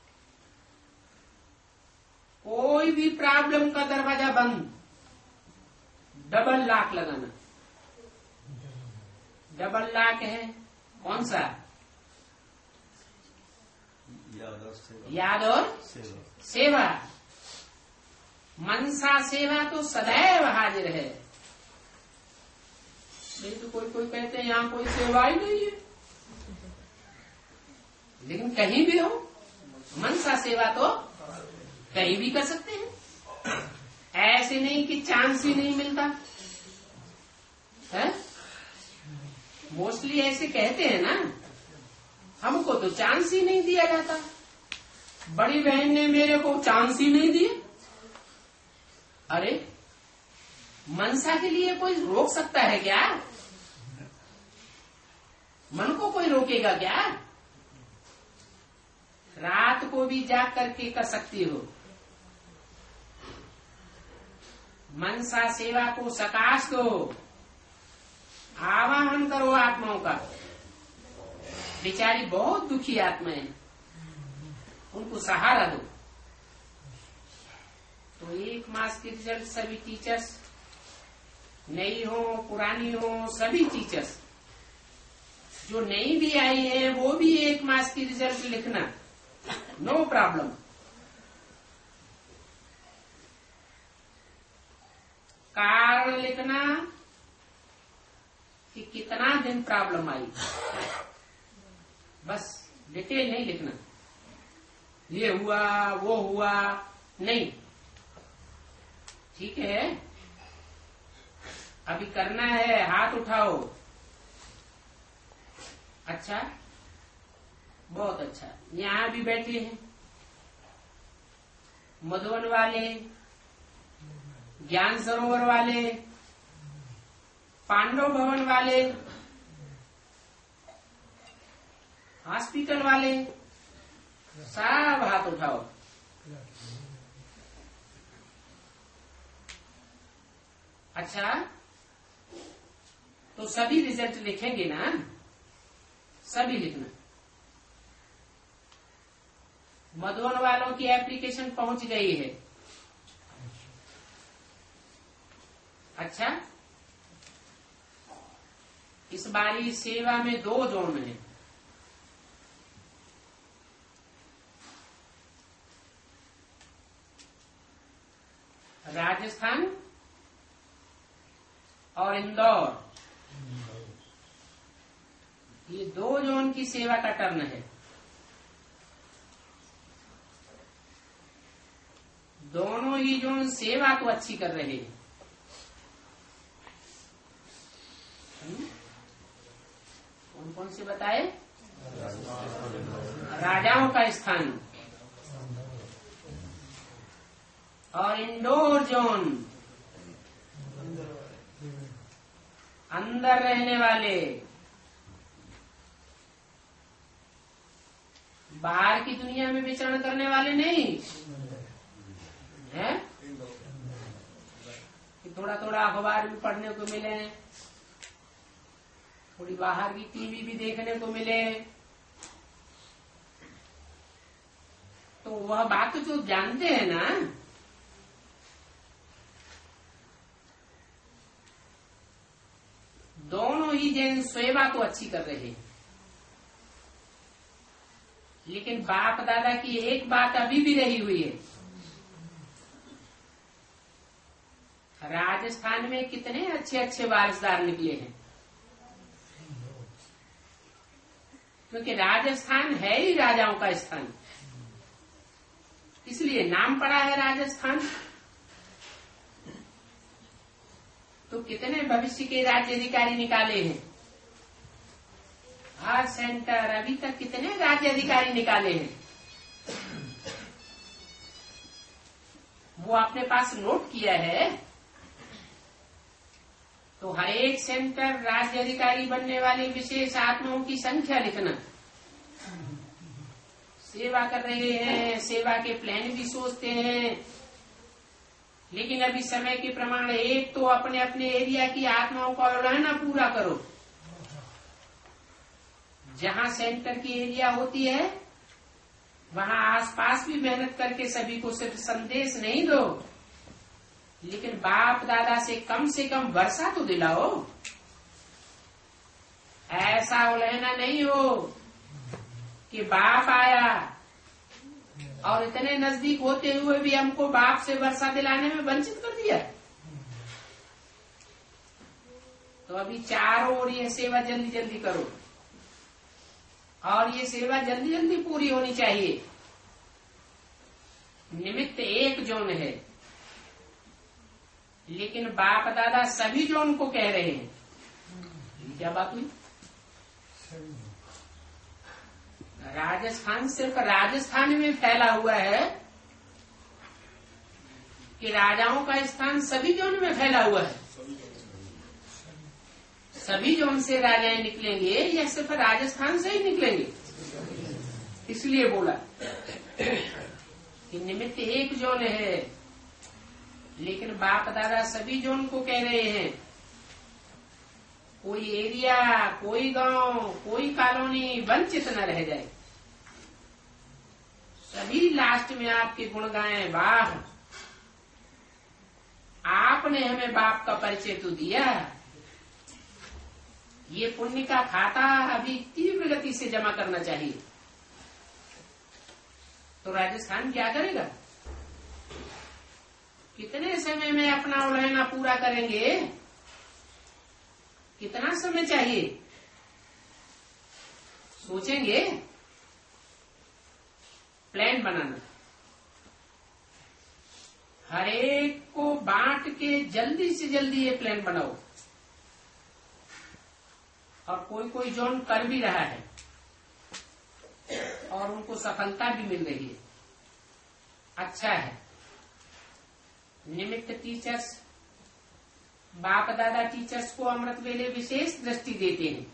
कोई भी प्रॉब्लम का दरवाजा बंद, डबल लॉक लगाना। डबल लॉक है कौन सा? याद और सेवा, सेवा। मनसा सेवा तो सदैव हाजिर है। नहीं तो कोई कोई कहते हैं यहाँ कोई सेवा ही नहीं है, लेकिन कहीं भी हो मनसा सेवा तो कहीं भी कर सकते हैं। ऐसे नहीं कि चांस ही नहीं मिलता है। मोस्टली ऐसे कहते हैं ना, हमको तो चांस ही नहीं दिया जाता। बड़ी बहन ने मेरे को चांस ही नहीं दिए। अरे, मनसा के लिए कोई रोक सकता है क्या? मन को कोई रोकेगा क्या? रात को भी जाग करके कर सकती हो। मनसा सेवा को सकाश दो, आवाहन करो आत्माओं का। बेचारी बहुत दुखी आत्माएं, उनको सहारा दो। तो एक मास के रिजल्ट सभी टीचर्स, नई हो पुरानी हो, सभी टीचर्स जो नई भी आई है वो भी एक मास की रिजल्ट लिखना, नो प्रॉब्लम। कारण लिखना कि कितना दिन प्रॉब्लम आई, बस डिटेल नहीं लिखना। ये हुआ वो हुआ नहीं, ठीक है? अभी करना है, हाथ उठाओ। अच्छा, बहुत अच्छा। यहाँ भी बैठे हैं मधुबन वाले, ज्ञान सरोवर वाले, पांडव भवन वाले, हॉस्पिटल वाले, सब हाथ उठाओ। अच्छा, तो सभी रिजल्ट लिखेंगे ना? सभी लिखना। मधुबन वालों की एप्लीकेशन पहुंच गई है। अच्छा, इस बारी सेवा में दो जोन है। राजस्थान और इंदौर, ये दो जोन की सेवा का टर्न है। दोनों ही जो सेवा तो अच्छी कर रहे हैं। कौन कौन से बताए? राजाओं का स्थान और इंडोर जोन, अंदर रहने वाले, बाहर की दुनिया में विचरण करने वाले नहीं है कि थोड़ा थोड़ा अखबार भी पढ़ने को मिले, थोड़ी बाहर की टीवी भी देखने को मिले, तो वह बात जो जानते हैं ना, दोनों ही जैन सेवा तो अच्छी कर रहे हैं। लेकिन बाप दादा की एक बात अभी भी रही हुई है। राजस्थान में कितने अच्छे अच्छे वारसदार निकले हैं, क्योंकि राजस्थान है ही राजाओं का स्थान, इसलिए नाम पड़ा है राजस्थान। तो कितने भविष्य के राज्य अधिकारी निकाले हैं, हर सेंटर अभी तक कितने राज्य अधिकारी निकाले हैं, वो अपने पास नोट किया है। तो हर एक सेंटर राज्य अधिकारी बनने वाले विशेष आत्माओं की संख्या लिखना। सेवा कर रहे हैं, सेवा के प्लान भी सोचते हैं, लेकिन अभी समय के प्रमाण एक तो अपने अपने एरिया की आत्माओं का रहना पूरा करो। जहां सेंटर की एरिया होती है वहां आसपास भी मेहनत करके सभी को सिर्फ संदेश नहीं दो, लेकिन बाप दादा से कम से कम वर्षा तो दिलाओ। ऐसा उलझना नहीं हो कि बाप आया और इतने नजदीक होते हुए भी हमको बाप से वर्षा दिलाने में वंचित कर दिया। तो अभी चारों ओर ये सेवा जल्दी जल्दी करो, और ये सेवा जल्दी जल्दी पूरी होनी चाहिए। निमित्त एक जोन है, लेकिन बाप दादा सभी जोन को कह रहे हैं। क्या बात हुई? राजस्थान सिर्फ राजस्थान में फैला हुआ है कि राजाओं का स्थान सभी जोन में फैला हुआ है। सभी जोन से राजाएं निकलेंगे या सिर्फ राजस्थान से ही निकलेंगे? इसलिए बोला कि निमित्त एक जोन है, लेकिन बाप दादा सभी जोन को कह रहे हैं। कोई एरिया, कोई गांव, कोई कॉलोनी वंचित न रह जाए। सभी लास्ट में आपके गुण गाएं, वाह आपने हमें बाप का परिचय तो दिया, ये पुण्य का खाता अभी तीव्र गति से जमा करना चाहिए। तो राजस्थान क्या करेगा? कितने समय में अपना उलझना पूरा करेंगे? कितना समय चाहिए? सोचेंगे, प्लान बनाना, हर एक को बांट के जल्दी से जल्दी ये प्लान बनाओ। और कोई कोई जोन कर भी रहा है और उनको सफलता भी मिल रही है, अच्छा है। निमित्त टीचर्स, बाप दादा टीचर्स को अमृत वेले विशेष दृष्टि देते हैं,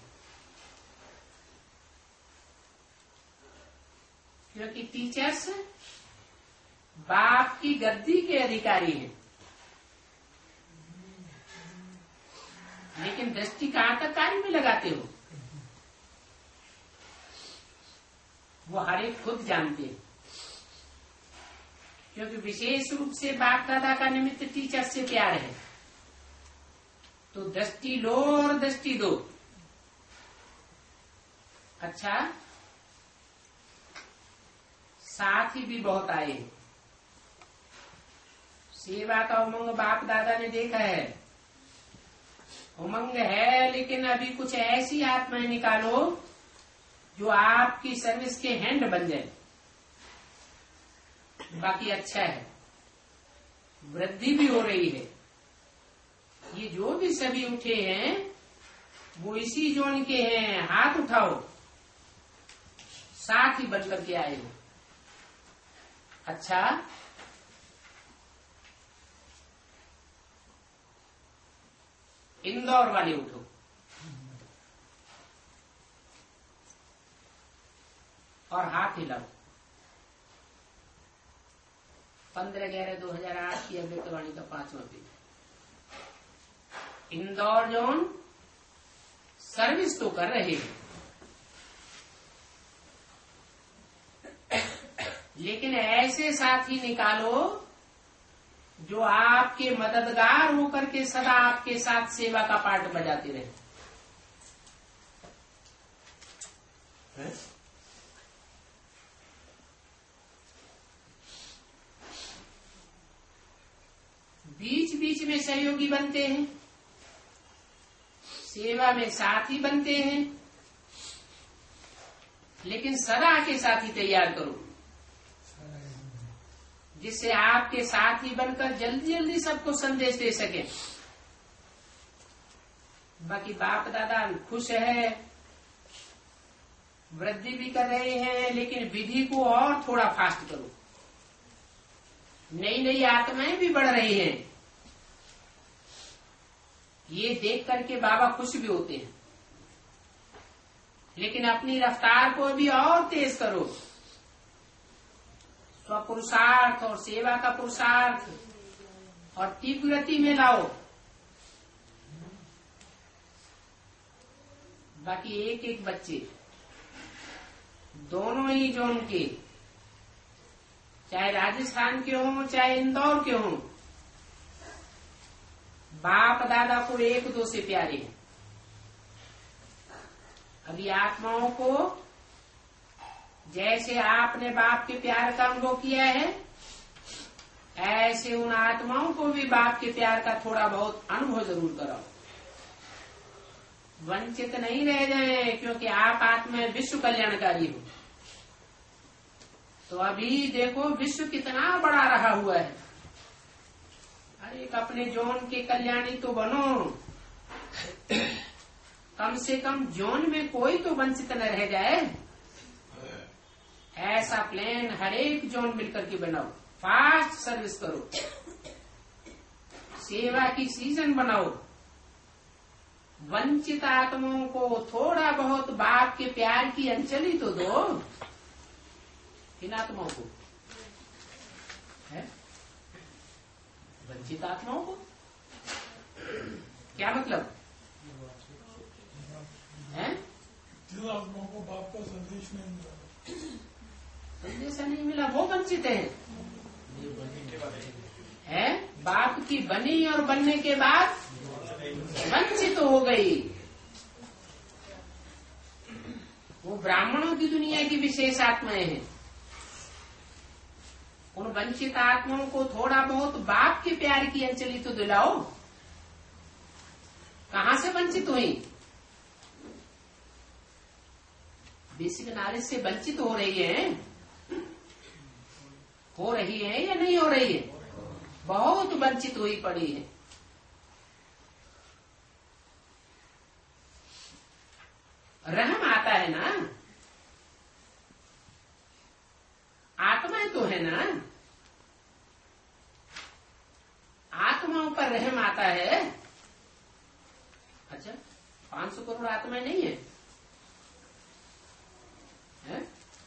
क्योंकि टीचर्स बाप की गद्दी के अधिकारी हैं। लेकिन दृष्टि कहां तक कार्य में लगाते हो, वो हर एक खुद जानते हैं। क्योंकि विशेष रूप से बाप दादा का निमित्त टीचर से प्यार है, तो दृष्टि लो और दृष्टि दो। अच्छा, साथी भी बहुत आए। सेवा का उमंग बाप दादा ने देखा है, उमंग है, लेकिन अभी कुछ ऐसी आत्माएं निकालो जो आपकी सर्विस के हैंड बन जाए। बाकी अच्छा है, वृद्धि भी हो रही है। ये जो भी सभी उठे हैं वो इसी जोन के हैं। हाथ उठाओ, साथ ही बन करके आए हो। अच्छा, इंदौर वाले उठो। और हाथ हिलाओ। पंद्रह ग्यारह दो हजार आठ की अव्यक्तवाणी का पांचवा पेज। इंदौर जोन सर्विस तो कर रहे हैं, लेकिन ऐसे साथी निकालो जो आपके मददगार होकर के सदा आपके साथ सेवा का पार्ट बजाते रहे। है? बीच बीच में सहयोगी बनते हैं, सेवा में साथी बनते हैं, लेकिन सदा के साथी तैयार करो जिससे आपके साथी बनकर जल्दी जल्दी सबको संदेश दे सके। बाकी बाप दादा खुश है, वृद्धि भी कर रहे हैं, लेकिन विधि को और थोड़ा फास्ट करो। नई नई आत्माएं भी बढ़ रही हैं, ये देख करके बाबा खुश भी होते हैं, लेकिन अपनी रफ्तार को भी और तेज करो। स्वपुरुषार्थ और सेवा का पुरुषार्थ और तीव्र गति में लाओ। बाकी एक एक बच्चे दोनों ही जोन के, चाहे राजस्थान के हों चाहे इंदौर के हों, बाप दादा को एक दो से प्यारे हैं। अभी आत्माओं को जैसे आपने बाप के प्यार का अनुभव किया है, ऐसे उन आत्माओं को भी बाप के प्यार का थोड़ा बहुत अनुभव जरूर कराओ। वंचित नहीं रह जाए, क्योंकि आप आत्मा विश्व कल्याणकारी हो। तो अभी देखो विश्व कितना बड़ा रहा हुआ है। अरे एक अपने जोन के कल्याणी तो बनो, कम से कम जोन में कोई तो वंचित न रह जाए। ऐसा प्लान हर एक जोन मिलकर के बनाओ। फास्ट सर्विस करो, सेवा की सीजन बनाओ। वंचित आत्माओं को थोड़ा बहुत बाप के प्यार की अंजलि तो दो। किन आत्माओं को? है वंचित आत्माओं को। क्या मतलब है? जिन आत्माओं को बाप का संदेश नहीं मिला, संदेश नहीं मिला, वो वंचित है। है बाप की बनी और बनने के बाद वंचित तो हो गई। वो ब्राह्मणों की दुनिया की विशेष आत्माएं हैं। उन वंचित आत्माओं को थोड़ा बहुत बाप के प्यार की अंजलि तो दिलाओ। कहां से वंचित हुई? बेसिक नॉलेज से वंचित हो रही है। हो रही है या नहीं हो रही है? बहुत वंचित हुई पड़ी है। रहम आता है ना, आत्माएं तो है ना, आत्माओं पर रहम आता है। अच्छा, पांच सौ करोड़ आत्माएं नहीं है, है?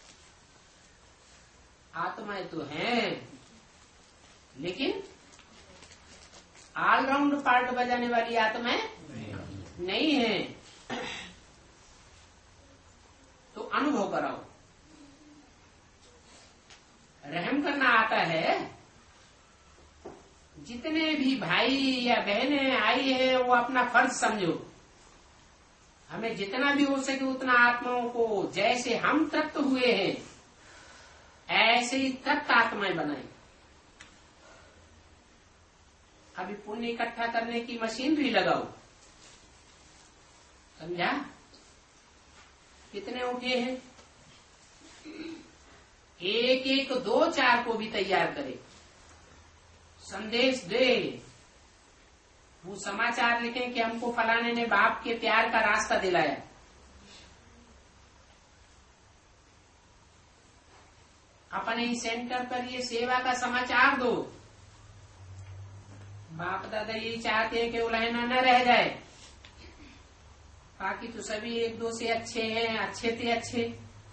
आत्माएं तो हैं, लेकिन ऑलराउंड पार्ट बजाने वाली आत्माएं नहीं, नहीं है। तो अनुभव कराओ। रहम करना आता है। जितने भी भाई या बहनें आई है वो अपना फर्ज समझो। हमें जितना भी हो सके उतना आत्माओं को जैसे हम तृप्त हुए हैं ऐसे ही तृप्त आत्माएं बनाए। अभी पुण्य इकट्ठा करने की मशीनरी लगाओ। समझा? कितने उठे हैं? एक एक दो चार को भी तैयार करे। संदेश दे, वो समाचार लिखें कि हमको फलाने ने बाप के प्यार का रास्ता दिलाया। अपने ही सेंटर पर ये सेवा का समाचार दो। बाप दादा यही चाहते हैं कि उलहना न रह जाए, बाकी तो सभी एक दो से अच्छे हैं, अच्छे थे अच्छे।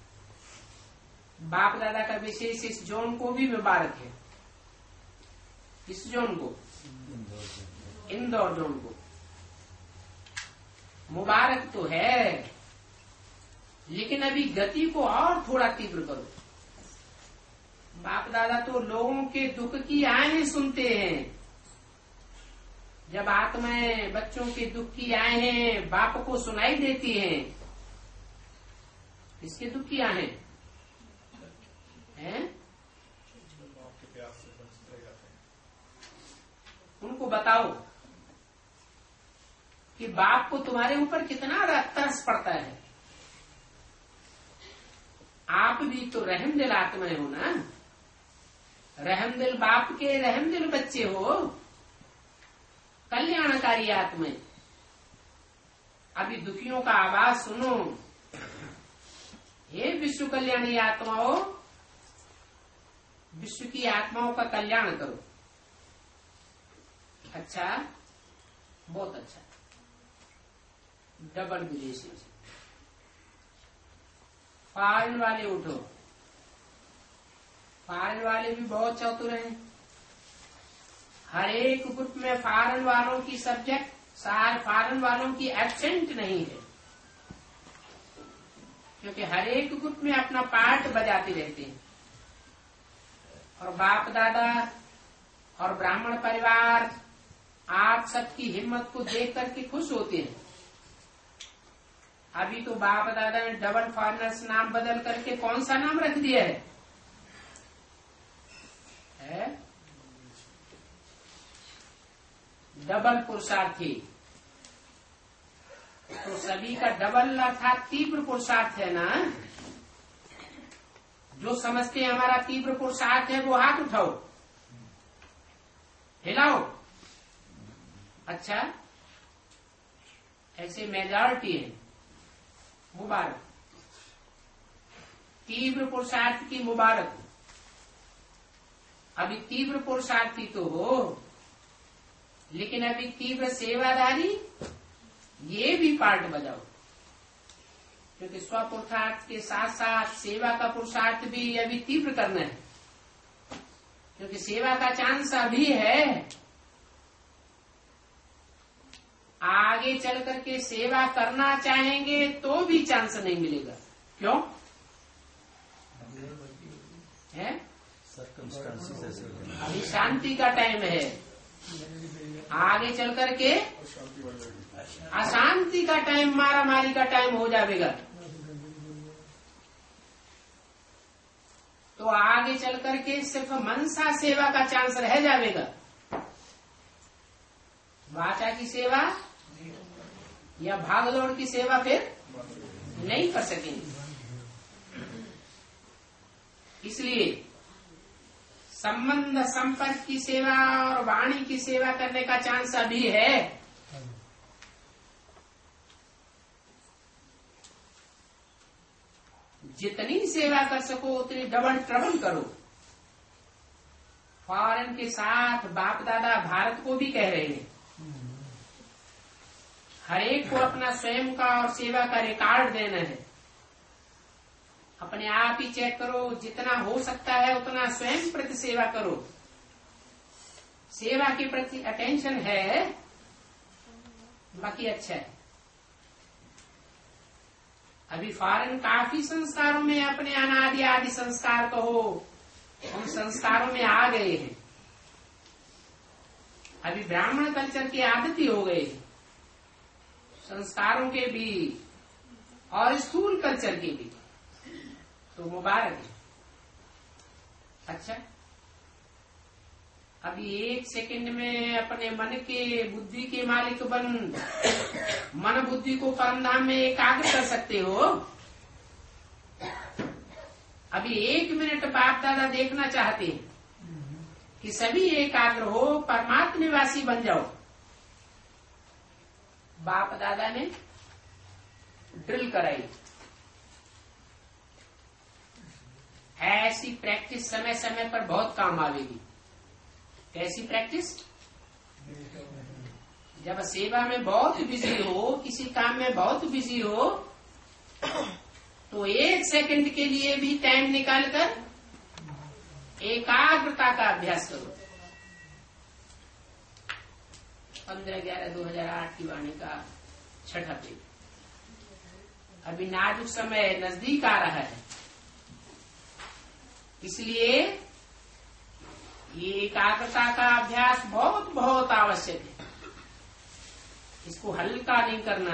बाप दादा का विशेष इस जोन को भी मुबारक है, इस जोन को, इंदौर जोन को मुबारक तो है, लेकिन अभी गति को और थोड़ा तीव्र करो। बाप दादा तो लोगों के दुख की आएं सुनते हैं। जब आत्माएं बच्चों के दुख की आएं बाप को सुनाई देती हैं, किसके दुख की आएं हैं? उनको बताओ कि बाप को तुम्हारे ऊपर कितना तरस पड़ता है। आप भी तो रहम दिल आत्माएं हो ना, रहम दिल बाप के रहम दिल बच्चे हो, कल्याणकारी आत्माएं। अभी दुखियों का आवाज सुनो, हे विश्व कल्याणी आत्माओं, विश्व की आत्माओं का कल्याण करो। अच्छा, बहुत अच्छा, डबल रिलेशनशिप। फॉरेन वाले उठो, फॉरेन वाले भी बहुत चतुर हैं। हर एक ग्रुप में फॉरेन वालों की सब्जेक्ट, सार फॉरेन वालों की एब्सेंट नहीं है, क्योंकि हर एक ग्रुप में अपना पार्ट बजाते रहते हैं। और बाप दादा और ब्राह्मण परिवार आप सबकी हिम्मत को देख करके खुश होते हैं। अभी तो बाप दादा ने डबल फॉरेनर्स नाम बदल करके कौन सा नाम रख दिया है, है? डबल पुरुषार्थी। तो सभी का डबल अर्थात तीव्र पुरुषार्थ है ना। जो समझते हैं हमारा तीव्र पुरुषार्थ है वो हाथ उठाओ, हिलाओ। अच्छा, ऐसे मेजॉरिटी है, मुबारक। तीव्र पुरुषार्थ की मुबारक। अभी तीव्र पुरुषार्थी तो हो, लेकिन अभी तीव्र सेवादारी, ये भी पार्ट बजाओ, क्योंकि स्व पुरुषार्थ के साथ साथ सेवा का पुरुषार्थ भी अभी तीव्र करना है, क्योंकि सेवा का चांस अभी है। आगे चल करके सेवा करना चाहेंगे तो भी चांस नहीं मिलेगा। क्यों है? अभी शांति का टाइम है, आगे चल करके अशांति का टाइम, मारा मारी का टाइम हो जाएगा। तो आगे चल करके सिर्फ मनसा सेवा का चांस रह जाएगा। वाचा की सेवा या भागदौड़ की सेवा फिर नहीं कर सकेंगे। इसलिए संबंध संपर्क की सेवा और वाणी की सेवा करने का चांस अभी है। जितनी सेवा कर सको उतनी डबल ट्रबल करो। फॉरेन के साथ बाप दादा भारत को भी कह रहे हैं, हर एक को अपना स्वयं का और सेवा का रिकॉर्ड देना है। अपने आप ही चेक करो, जितना हो सकता है उतना स्वयं प्रति सेवा करो। सेवा के प्रति अटेंशन है, बाकी अच्छा है। अभी फॉरेन काफी संस्कारों में अपने अनादि आदि संस्कार कहो, उन संस्कारों में आ गए हैं। अभी ब्राह्मण कल्चर की आदत ही हो गई, संस्कारों के भी और स्थूल कल्चर के भी। तो मुबारक है। अच्छा, अभी एक सेकंड में अपने मन के बुद्धि के मालिक बन मन बुद्धि को परमधाम में एकाग्र कर सकते हो। अभी एक मिनट बाप दादा देखना चाहते हैं कि सभी एकाग्र हो, परमात्म निवासी बन जाओ। बाप दादा ने ड्रिल कराई। ऐसी प्रैक्टिस समय समय पर बहुत काम आवेगी। कैसी प्रैक्टिस? जब सेवा में बहुत बिजी हो, किसी काम में बहुत बिजी हो, तो एक सेकंड के लिए भी टाइम निकालकर एकाग्रता का अभ्यास करो। पंद्रह ग्यारह दो हजार आठ की वाणी का छठा पेज। अभी नाजुक समय नजदीक आ रहा है, इसलिए ये एकाग्रता का अभ्यास बहुत बहुत आवश्यक है। इसको हल्का नहीं करना,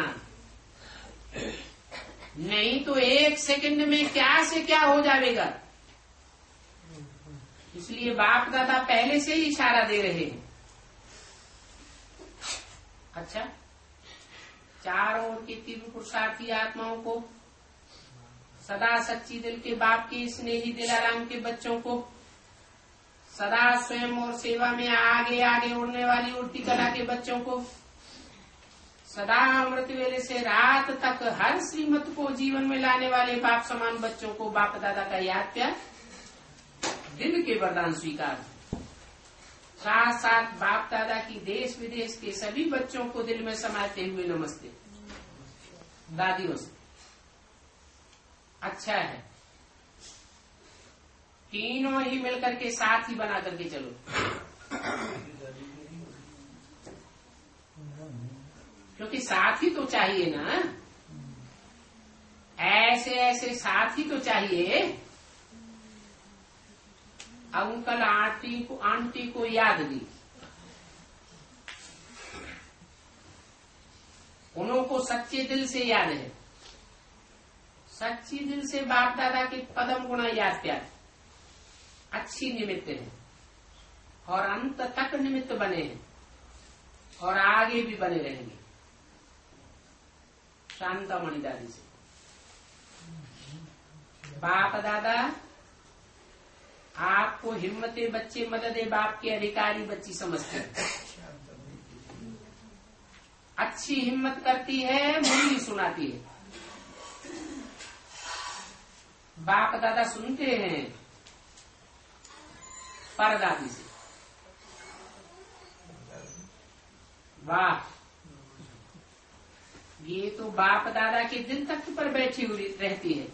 नहीं तो एक सेकंड में क्या से क्या हो जाएगा। इसलिए बाप दादा पहले से ही इशारा दे रहे हैं। अच्छा, चारों ओर के तीव्र पुरुषार्थी आत्माओं को, सदा सच्ची दिल के बाप के स्नेही दिलाराम के बच्चों को, सदा स्वयं और सेवा में आगे आगे उड़ने वाली उड़ती कला के बच्चों को, सदा अमृत वेले से रात तक हर श्रीमत को जीवन में लाने वाले बाप समान बच्चों को बाप दादा का याद प्यार, दिल के वरदान स्वीकार। साथ साथ बाप दादा की देश विदेश के सभी बच्चों को दिल में समाते हुए नमस्ते। दादियों से अच्छा है, तीनों ही मिलकर के साथ ही बना करके चलो, क्योंकि साथी तो चाहिए ना। ऐसे ऐसे साथी तो चाहिए। अंकल आंटी को आंटी को याद दी, उनको सच्चे दिल से याद है, सच्ची दिल से बाप दादा के पदम गुणा याद प्यार, अच्छी निमित्त है और अंत तक निमित्त बने हैं और आगे भी बने रहेंगे। शांतामणि दादी से बाप दादा आपको हिम्मते बच्चे मददे बाप के अधिकारी बच्ची समझते हैं। अच्छी हिम्मत करती है, मुरली सुनाती है। बाप दादा सुनते हैं परदादी से। वाह, ये तो बाप दादा के दिल तक पर बैठी हुई रहती है,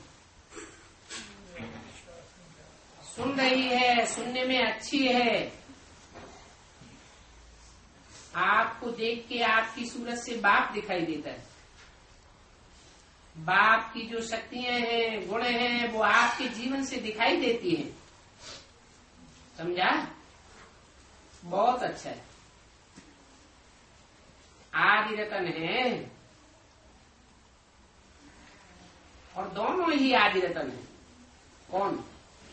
सुन रही है, सुनने में अच्छी है। आपको देख के आपकी सूरत से बाप दिखाई देता है। बाप की जो शक्तियां हैं, गुण हैं, वो आपके जीवन से दिखाई देती हैं। समझा? बहुत अच्छा है। आदि रतन है और दोनों ही आदि रतन है। कौन?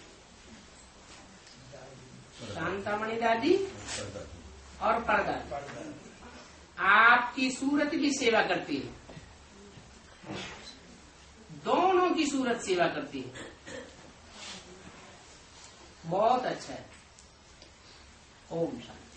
शांतामणि दादी और परदादी। आपकी सूरत की सेवा करती है, दोनों की सूरत सेवा करती है। बहुत अच्छा है। ओम शांति।